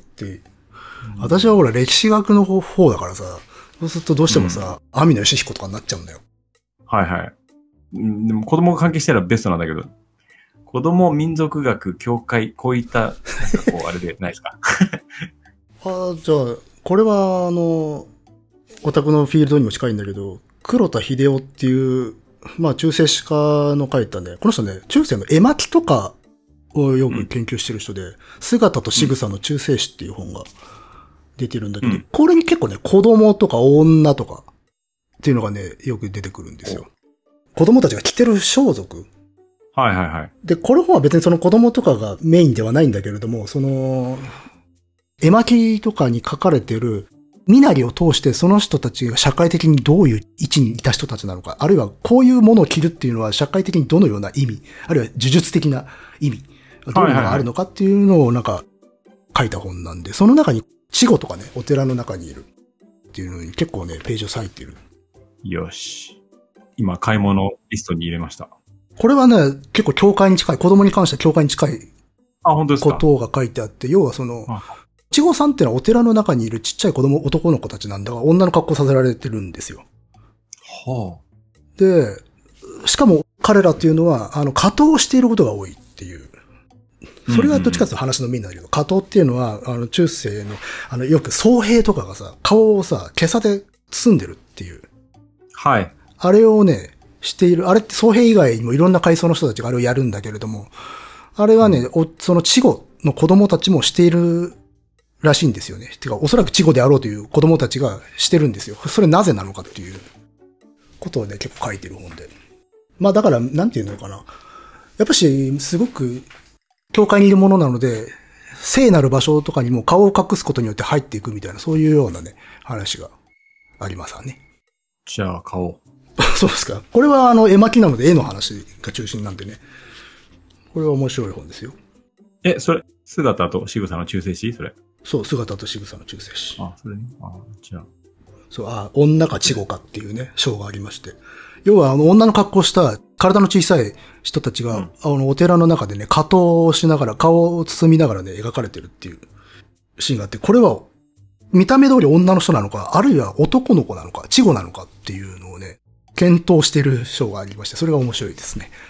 [SPEAKER 2] 私はほら歴史学の方だからさ、そうするとどうしてもさ、網野義彦とかになっちゃうんだよ。
[SPEAKER 1] はいはい。でも子供が関係してたらベストなんだけど、子供民族学、教会、こういった、あれでないですか？
[SPEAKER 2] じゃあ、これはオタクのフィールドにも近いんだけど、黒田秀夫っていう、中世史家の書いたね、この人ね、中世の絵巻とかをよく研究してる人で、姿と仕草の中世史っていう本が出てるんだけど、これに結構ね、子供とか女とかっていうのがね、よく出てくるんですよ。子供たちが着てる装束。
[SPEAKER 1] はい。
[SPEAKER 2] で、この本は別にその子供とかがメインではないんだけれども、絵巻とかに書かれてる身なりを通してその人たちが社会的にどういう位置にいた人たちなのか、あるいはこういうものを着るっていうのは社会的にどのような意味、あるいは呪術的な意味、どういうのがあるのかっていうのを書いた本なんで、その中に稚児とかね、お寺の中にいるっていうのに結構ね、ページを割いてる。
[SPEAKER 1] よし。今、買い物リストに入れました。
[SPEAKER 2] これはね、結構教会に近い、子供に関しては教会に近い
[SPEAKER 1] 本当ですか？
[SPEAKER 2] ことが書いてあって、要は稚児さんってのはお寺の中にいるちっちゃい男の子たちなんだが、女の格好させられてるんですよ。
[SPEAKER 1] はあ。
[SPEAKER 2] で、しかも彼らっていうのは、下刀をしていることが多いっていう。それがどっちかというと話のメインなんだけど、下刀っていうのは、中世の、よく僧兵とかがさ、顔をさ、袈磋で包んでるっていう。
[SPEAKER 1] はい。
[SPEAKER 2] あれをね、している。あれって僧兵以外にもいろんな階層の人たちがあれをやるんだけれども、あれはね、その稚児の子供たちもしているらしいんですよね。てか、おそらく稚児であろうという子供たちがしてるんですよ。それなぜなのかっていうことをね、結構書いてる本で。だから、なんていうのかな。やっぱし、すごく、教会にいるものなので、聖なる場所とかにも顔を隠すことによって入っていくみたいな、そういうようなね、話がありますわね。
[SPEAKER 1] じゃあ、買おう。
[SPEAKER 2] そうですか。これは絵巻なので絵の話が中心なんでね。これは面白い本ですよ。
[SPEAKER 1] それ、姿と仕草の中世史それ。
[SPEAKER 2] そう、姿と仕草の中世史。
[SPEAKER 1] それね。じゃあ。
[SPEAKER 2] そう、女か稚児かっていうね、章がありまして。要は女の格好した体の小さい人たちが、お寺の中でね、下刀をしながら、顔を包みながらね、描かれてるっていうシーンがあって、これは、見た目通り女の人なのか、あるいは男の子なのか、稚児なのかっていうのをね、検討している章がありまして、それが面白いですね。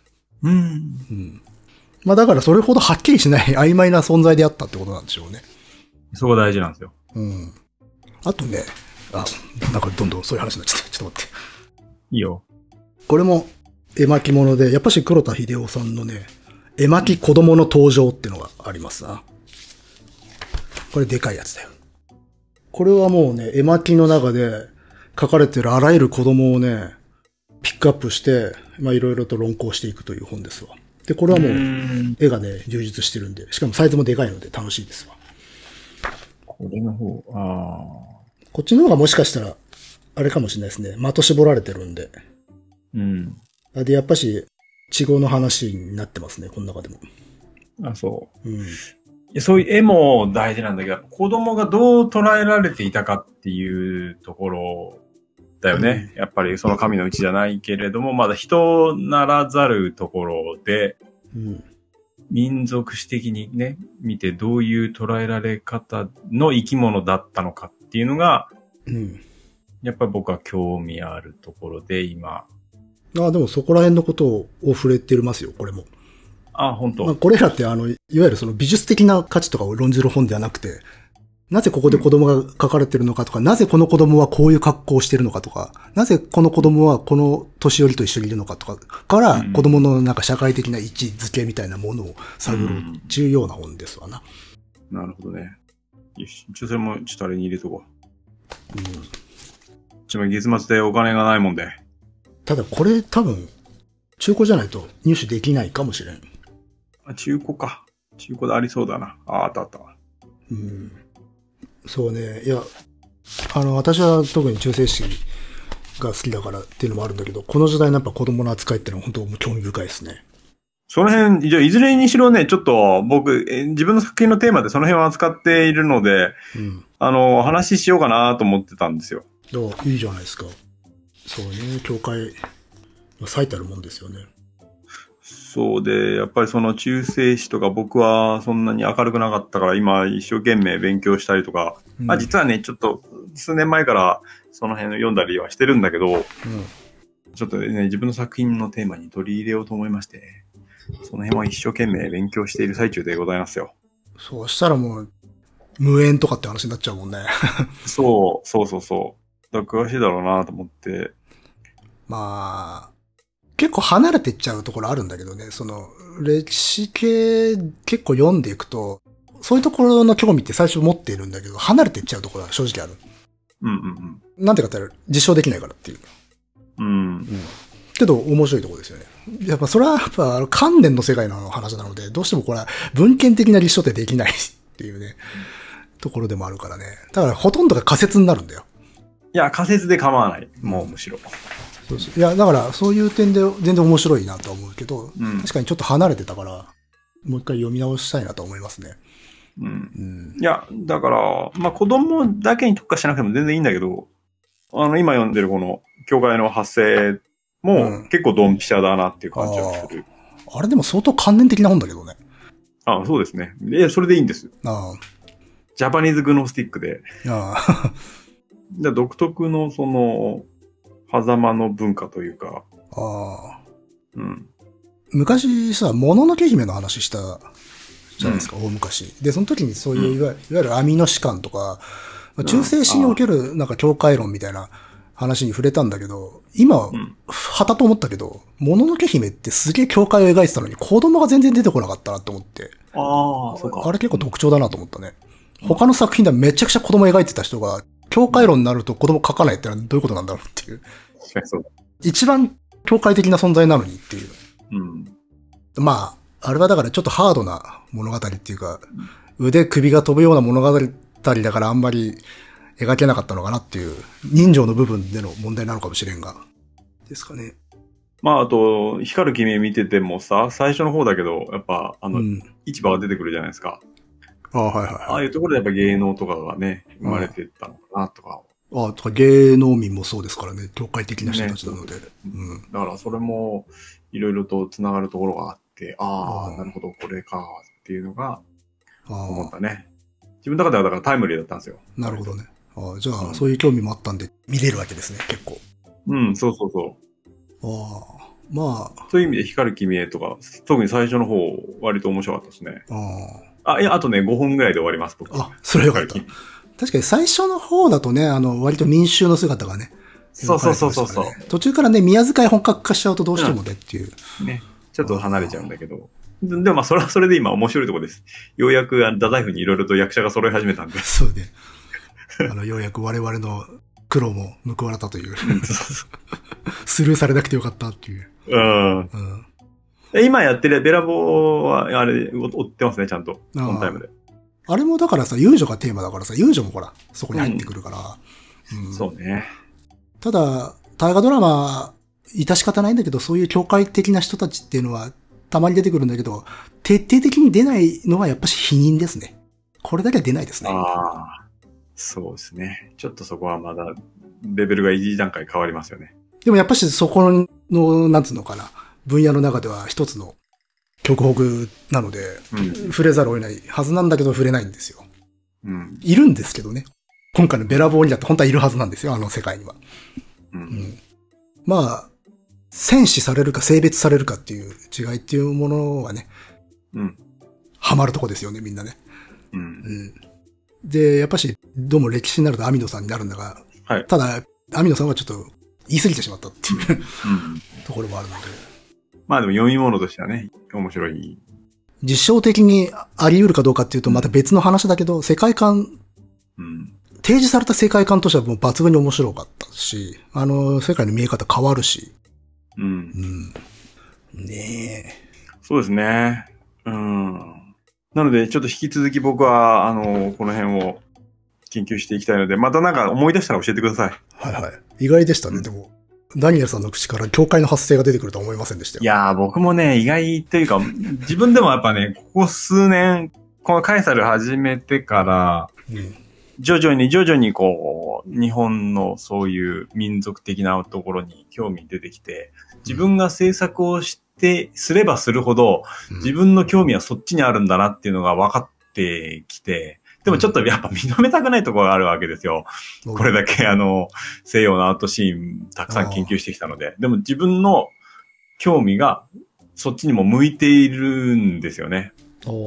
[SPEAKER 2] だからそれほどはっきりしない曖昧な存在であったってことなんでしょうね。
[SPEAKER 1] そこ大事なんですよ。
[SPEAKER 2] あとね、なんかどんどんそういう話になっちゃった。ちょっと待って。
[SPEAKER 1] いいよ。
[SPEAKER 2] これも絵巻物で、やっぱし黒田秀夫さんのね、絵巻子供の登場っていうのがありますな。これでかいやつだよ。これはもうね、絵巻の中で書かれてるあらゆる子供をね、ピックアップして、いろいろと論考していくという本ですわ。で、これはもう、絵がね、充実してるんで、しかもサイズもでかいので楽しいですわ。
[SPEAKER 1] これの方、
[SPEAKER 2] こっちの方がもしかしたら、あれかもしれないですね。的絞られてるんで。で、やっぱし、稚児の話になってますね、この中でも。
[SPEAKER 1] そう。そういう絵も大事なんだけど、子供がどう捉えられていたかっていうところだよね。やっぱりその神のうちじゃないけれども、まだ人ならざるところで、民族史的にね、見てどういう捉えられ方の生き物だったのかっていうのが、やっぱり僕は興味あるところで今。
[SPEAKER 2] でもそこら辺のことを触れてますよ、これも。
[SPEAKER 1] 本当。
[SPEAKER 2] これらっていわゆるその美術的な価値とかを論じる本ではなくて、なぜここで子供が書かれてるのかとか、なぜこの子供はこういう格好をしてるのかとか、なぜこの子供はこの年寄りと一緒にいるのかとか、から子供のなんか社会的な位置づけみたいなものを探る重要な本ですわな。
[SPEAKER 1] なるほどね。よし。それもちょっとあれに入れとこう。月末でお金がないもんで。
[SPEAKER 2] ただこれ多分、中古じゃないと入手できないかもしれん。
[SPEAKER 1] 中古か。中古でありそうだな。あった。
[SPEAKER 2] そうね。いや、私は特に中世史が好きだからっていうのもあるんだけど、この時代のやっぱ子供の扱いってのは本当興味深いですね。
[SPEAKER 1] その辺、じゃあいずれにしろね、ちょっと僕、自分の作品のテーマでその辺を扱っているので、話しようかなと思ってたんですよ。
[SPEAKER 2] いいじゃないですか。そうね、教会、最たるもんですよね。
[SPEAKER 1] そうで、やっぱりその中世史とか僕はそんなに明るくなかったから今一生懸命勉強したりとか、実はね、ちょっと数年前からその辺読んだりはしてるんだけど、ちょっとね、自分の作品のテーマに取り入れようと思いまして、その辺は一生懸命勉強している最中でございますよ。
[SPEAKER 2] そうしたらもう、無縁とかって話になっちゃうもんね。
[SPEAKER 1] そう。だから詳しいだろうなと思って。
[SPEAKER 2] 結構離れていっちゃうところあるんだけどね、その、歴史系結構読んでいくと、そういうところの興味って最初持っているんだけど、離れていっちゃうところは正直ある。なんてかって実証できないからっていう。けど面白いところですよね。やっぱそれはやっぱ観念の世界の話なので、どうしてもこれは文献的な立証ってできないっていうね、ところでもあるからね。だからほとんどが仮説になるんだよ。
[SPEAKER 1] いや、仮説で構わない。もうむしろ。
[SPEAKER 2] そういや、だからそういう点で全然面白いなとは思うけど、確かにちょっと離れてたから、もう一回読み直したいなと思いますね。
[SPEAKER 1] いや、だから、子供だけに特化しなくても全然いいんだけど、今読んでるこの、教会の発生も結構ドンピシャだなっていう感じがする。
[SPEAKER 2] あれでも相当観念的な本だけどね。
[SPEAKER 1] そうですね。それでいいんです。ジャパニーズグノスティックで。独特のその、狭間の文化というか。
[SPEAKER 2] 昔さ、もののけ姫の話したじゃないですか、大昔。で、その時にそういう、いわゆる阿弥の士官とか、中世史におけるなんか教会論みたいな話に触れたんだけど、今、はたと思ったけど、もののけ姫ってすげえ教会を描いてたのに子供が全然出てこなかったなって思って。
[SPEAKER 1] そうか。
[SPEAKER 2] あれ結構特徴だなと思ったね。他の作品ではめちゃくちゃ子供描いてた人が、教会論になると子供描かないってのはどういうことなんだろうっていう。一番教会的な存在なのにっていう。あれはだからちょっとハードな物語っていうか、腕首が飛ぶような物語だからあんまり描けなかったのかなっていう、人情の部分での問題なのかもしれんが。ですかね。
[SPEAKER 1] あと、光る君見ててもさ、最初の方だけど、やっぱ、市場が出てくるじゃないですか。ああいうところでやっぱ芸能とかがね、生まれてったのかなとか。
[SPEAKER 2] とか芸能民もそうですからね、教会的な人たちなので。
[SPEAKER 1] だからそれも、いろいろと繋がるところがあって、なるほど、これか、っていうのが、思ったね。自分の中ではだからタイムリーだったんですよ。
[SPEAKER 2] なるほどね。じゃあ、そういう興味もあったんで、見れるわけですね、結構。
[SPEAKER 1] そう。そういう意味で光る君へとか、特に最初の方、割と面白かったですね。あとね、5本ぐらいで終わります、僕。
[SPEAKER 2] それよかった。確かに最初の方だとね、割と民衆の姿がね。
[SPEAKER 1] そう。
[SPEAKER 2] 途中からね、宮遣い本格化しちゃうとどうしてもねっていう。
[SPEAKER 1] ね。ちょっと離れちゃうんだけど。でもそれはそれで今面白いところです。ようやく太宰府にいろいろと役者が揃い始めたんで。
[SPEAKER 2] そうね。ようやく我々の苦労も報われたという。スルーされなくてよかったっていう。今
[SPEAKER 1] やってるベラボは、あれ、追ってますね、ちゃんと。オンタイムで。
[SPEAKER 2] あれもだからさ、遊女がテーマだからさ、遊女もほら、そこに入ってくるから。
[SPEAKER 1] そうね。
[SPEAKER 2] ただ、大河ドラマ、致し方ないんだけど、そういう教会的な人たちっていうのは、たまに出てくるんだけど、徹底的に出ないのはやっぱし否認ですね。これだけは出ないですね。
[SPEAKER 1] そうですね。ちょっとそこはまだレベルが一段階変わりますよね。
[SPEAKER 2] でもやっぱしそこの、なんつうのかな、分野の中では一つの極北なので、触れざるを得ないはずなんだけど触れないんですよ。いるんですけどね。今回のベラボーニャって本当はいるはずなんですよ、あの世界には。まあ、戦死されるか性別されるかっていう違いっていうものはね、ハマるとこですよね、みんなね。で、やっぱし、どうも歴史になるとアミノさんになるんだが、ただ、アミノさんはちょっと言い過ぎてしまったっていうところもあるので。ま
[SPEAKER 1] あでも読み物としてはね、面白い。
[SPEAKER 2] 実証的にあり得るかどうかっていうとまた別の話だけど、世界観、提示された世界観としてはもう抜群に面白かったし、世界の見え方変わるし。ねえ。
[SPEAKER 1] そうですね。なので、ちょっと引き続き僕は、この辺を研究していきたいので、またなんか思い出したら教えてください。
[SPEAKER 2] はいはい。意外でしたね、でも。ダニエルさんの口から境界の発生が出てくるとは思いませんでしたよ。
[SPEAKER 1] いやー、僕もね、意外というか、自分でもやっぱね、ここ数年、このカエサル始めてから、徐々にこう、日本のそういう民族的なところに興味出てきて、自分が制作をすればするほど、自分の興味はそっちにあるんだなっていうのが分かってきて、でもちょっとやっぱ認めたくないところがあるわけですよ。これだけ西洋のアートシーンたくさん研究してきたので。でも自分の興味がそっちにも向いているんですよね。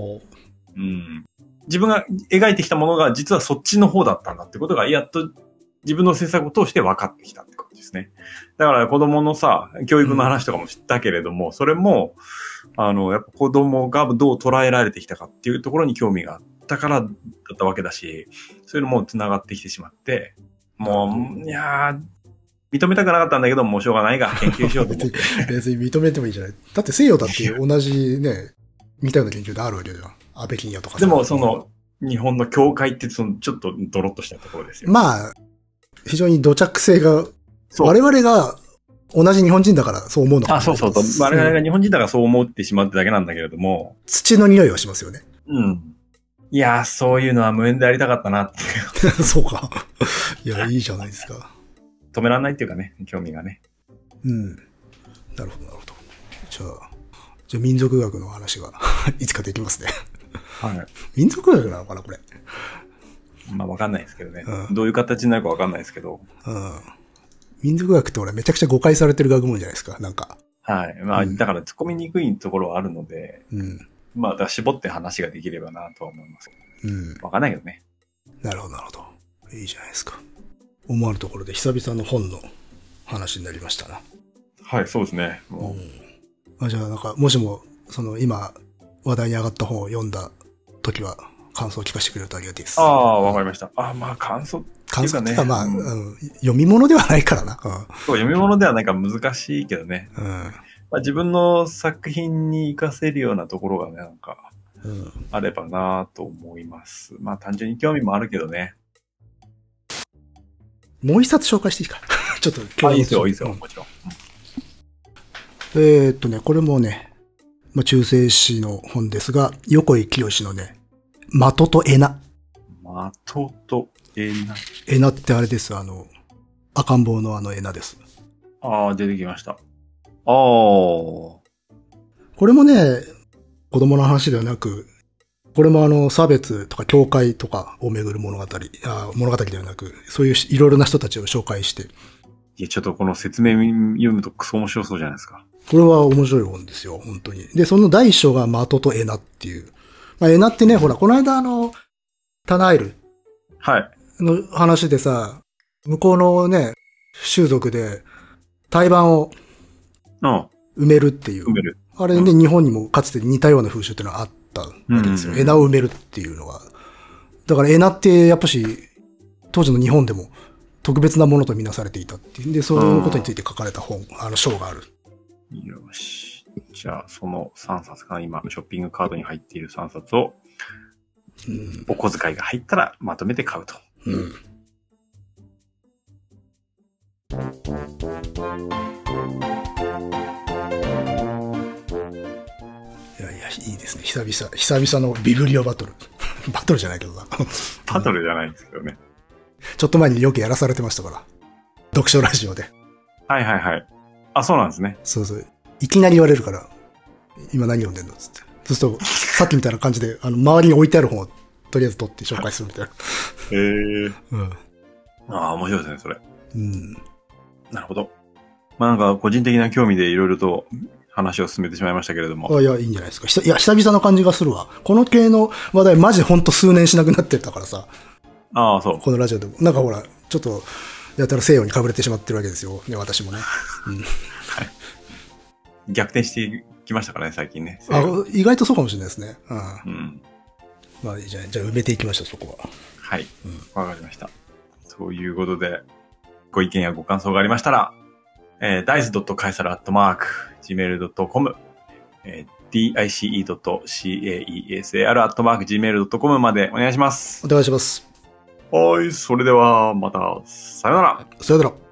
[SPEAKER 1] 自分が描いてきたものが実はそっちの方だったんだってことがやっと自分の制作を通して分かってきたってことですね。だから子供の教育の話とかも知ったけれども、それも、やっぱ子供がどう捉えられてきたかっていうところに興味があったからだったわけだし、そういうのも繋がってきてしまって、もう、いやー、認めたくなかったんだけど、もうしょうがないが、研究しようと思って。
[SPEAKER 2] 別に認めてもいいじゃない。だって西洋だって同じね、似たような研究であるわけじゃん。安倍金也とか。
[SPEAKER 1] でも日本の教会ってちょっとドロッとしたところですよ。
[SPEAKER 2] まあ、非常に土着性が、我々が同じ日本人だからそう思うのかな。
[SPEAKER 1] そう。我々が日本人だからそう思ってしまってだけなんだけれども。
[SPEAKER 2] 土の匂いはしますよね。
[SPEAKER 1] いやー、そういうのは無縁でありたかったなっていう。
[SPEAKER 2] そうか。いや、いいじゃないですか。
[SPEAKER 1] 止められないっていうかね、興味がね。
[SPEAKER 2] なるほど。じゃあ民族学の話がいつかできますね。民族学なのかな、これ。
[SPEAKER 1] まあ、わかんないですけどね。どういう形になるかわかんないですけど。
[SPEAKER 2] 民族学って俺めちゃくちゃ誤解されてる学問じゃないですか、なんか。
[SPEAKER 1] まあ、だから突っ込みにくいところはあるので、まあ、だから絞って話ができればなとは思います。わかんないけどね。
[SPEAKER 2] なるほど。いいじゃないですか。思わぬところで久々の本の話になりましたな。
[SPEAKER 1] はい、そうですね。
[SPEAKER 2] じゃあなんか、もしも、今、話題に上がった本を読んだ時は、感想を聞かせてくれるとありがたいです。
[SPEAKER 1] わかりました。まあ、感想っていうかね。
[SPEAKER 2] まあ、読み物ではないからな。
[SPEAKER 1] そう、読み物ではなんか難しいけどね。まあ、自分の作品に活かせるようなところがね、なんか、あればなと思います。まあ、単純に興味もあるけどね。
[SPEAKER 2] もう一冊紹介していいかちょっと
[SPEAKER 1] いいですよ、もちろん。
[SPEAKER 2] これもね、中世史の本ですが、横井清のね、的とエナ。
[SPEAKER 1] 的とエナ。
[SPEAKER 2] エナってあれです。赤ん坊のエナです。
[SPEAKER 1] 出てきました。こ
[SPEAKER 2] れもね、子供の話ではなく、これも差別とか境界とかをめぐる物語ではなく、そういういろいろな人たちを紹介して。
[SPEAKER 1] いや、ちょっとこの説明読むとクソ面白そうじゃないですか。
[SPEAKER 2] これは面白い本ですよ、本当に。で、その第一章が的とエナっていう。エナってね、ほら、この間タナエル。の話でさ、向こうのね、種族で、胎盤を埋めるっていう。あれね、日本にもかつて似たような風習っていうのがあったわけですよ。エナを埋めるっていうのが。だからエナってやっぱし、当時の日本でも特別なものとみなされていたっていうんで、そういうことについて書かれた本、章がある。
[SPEAKER 1] よし。じゃあ、その3冊かな、今、ショッピングカードに入っている3冊を、お小遣いが入ったらまとめて買うと。
[SPEAKER 2] いいですね。久々のビブリオバトル。バトルじゃないけどな。
[SPEAKER 1] バトルじゃないんですけどね。
[SPEAKER 2] ちょっと前によくやらされてましたから。 読書ラジオで。
[SPEAKER 1] はいはいはい。あ、そうなんですね。
[SPEAKER 2] そうそう。いきなり言われるから、今何読んでんのつって。そうすると、さっきみたいな感じで、周りに置いてある本をとりあえず取って紹介するみたいな。
[SPEAKER 1] へえ。
[SPEAKER 2] うん。
[SPEAKER 1] ああ、面白いですね、それ。
[SPEAKER 2] うん。
[SPEAKER 1] なるほど。まあなんか個人的な興味でいろいろと話を進めてしまいましたけれども。
[SPEAKER 2] いや、いいんじゃないですか。いや、久々な感じがするわ。この系の話題、マジほんと数年しなくなってたからさ。
[SPEAKER 1] ああ、そう。
[SPEAKER 2] このラジオでも。なんかほら、ちょっと、やたら西洋に被れてしまってるわけですよ。ね、私もね。うん。はい。
[SPEAKER 1] 逆転してきましたからね、最近ね。
[SPEAKER 2] 意外とそうかもしれないですね。うん。
[SPEAKER 1] うん。
[SPEAKER 2] まあ、じゃあ埋めていきましょう、そこは。
[SPEAKER 1] はい。わかりました。ということで、ご意見やご感想がありましたら、dice.caesar@gmail.com、dice.caesar@gmail.com までお願いします。
[SPEAKER 2] お願いします。
[SPEAKER 1] はい、それではまた、さよなら。
[SPEAKER 2] さよなら。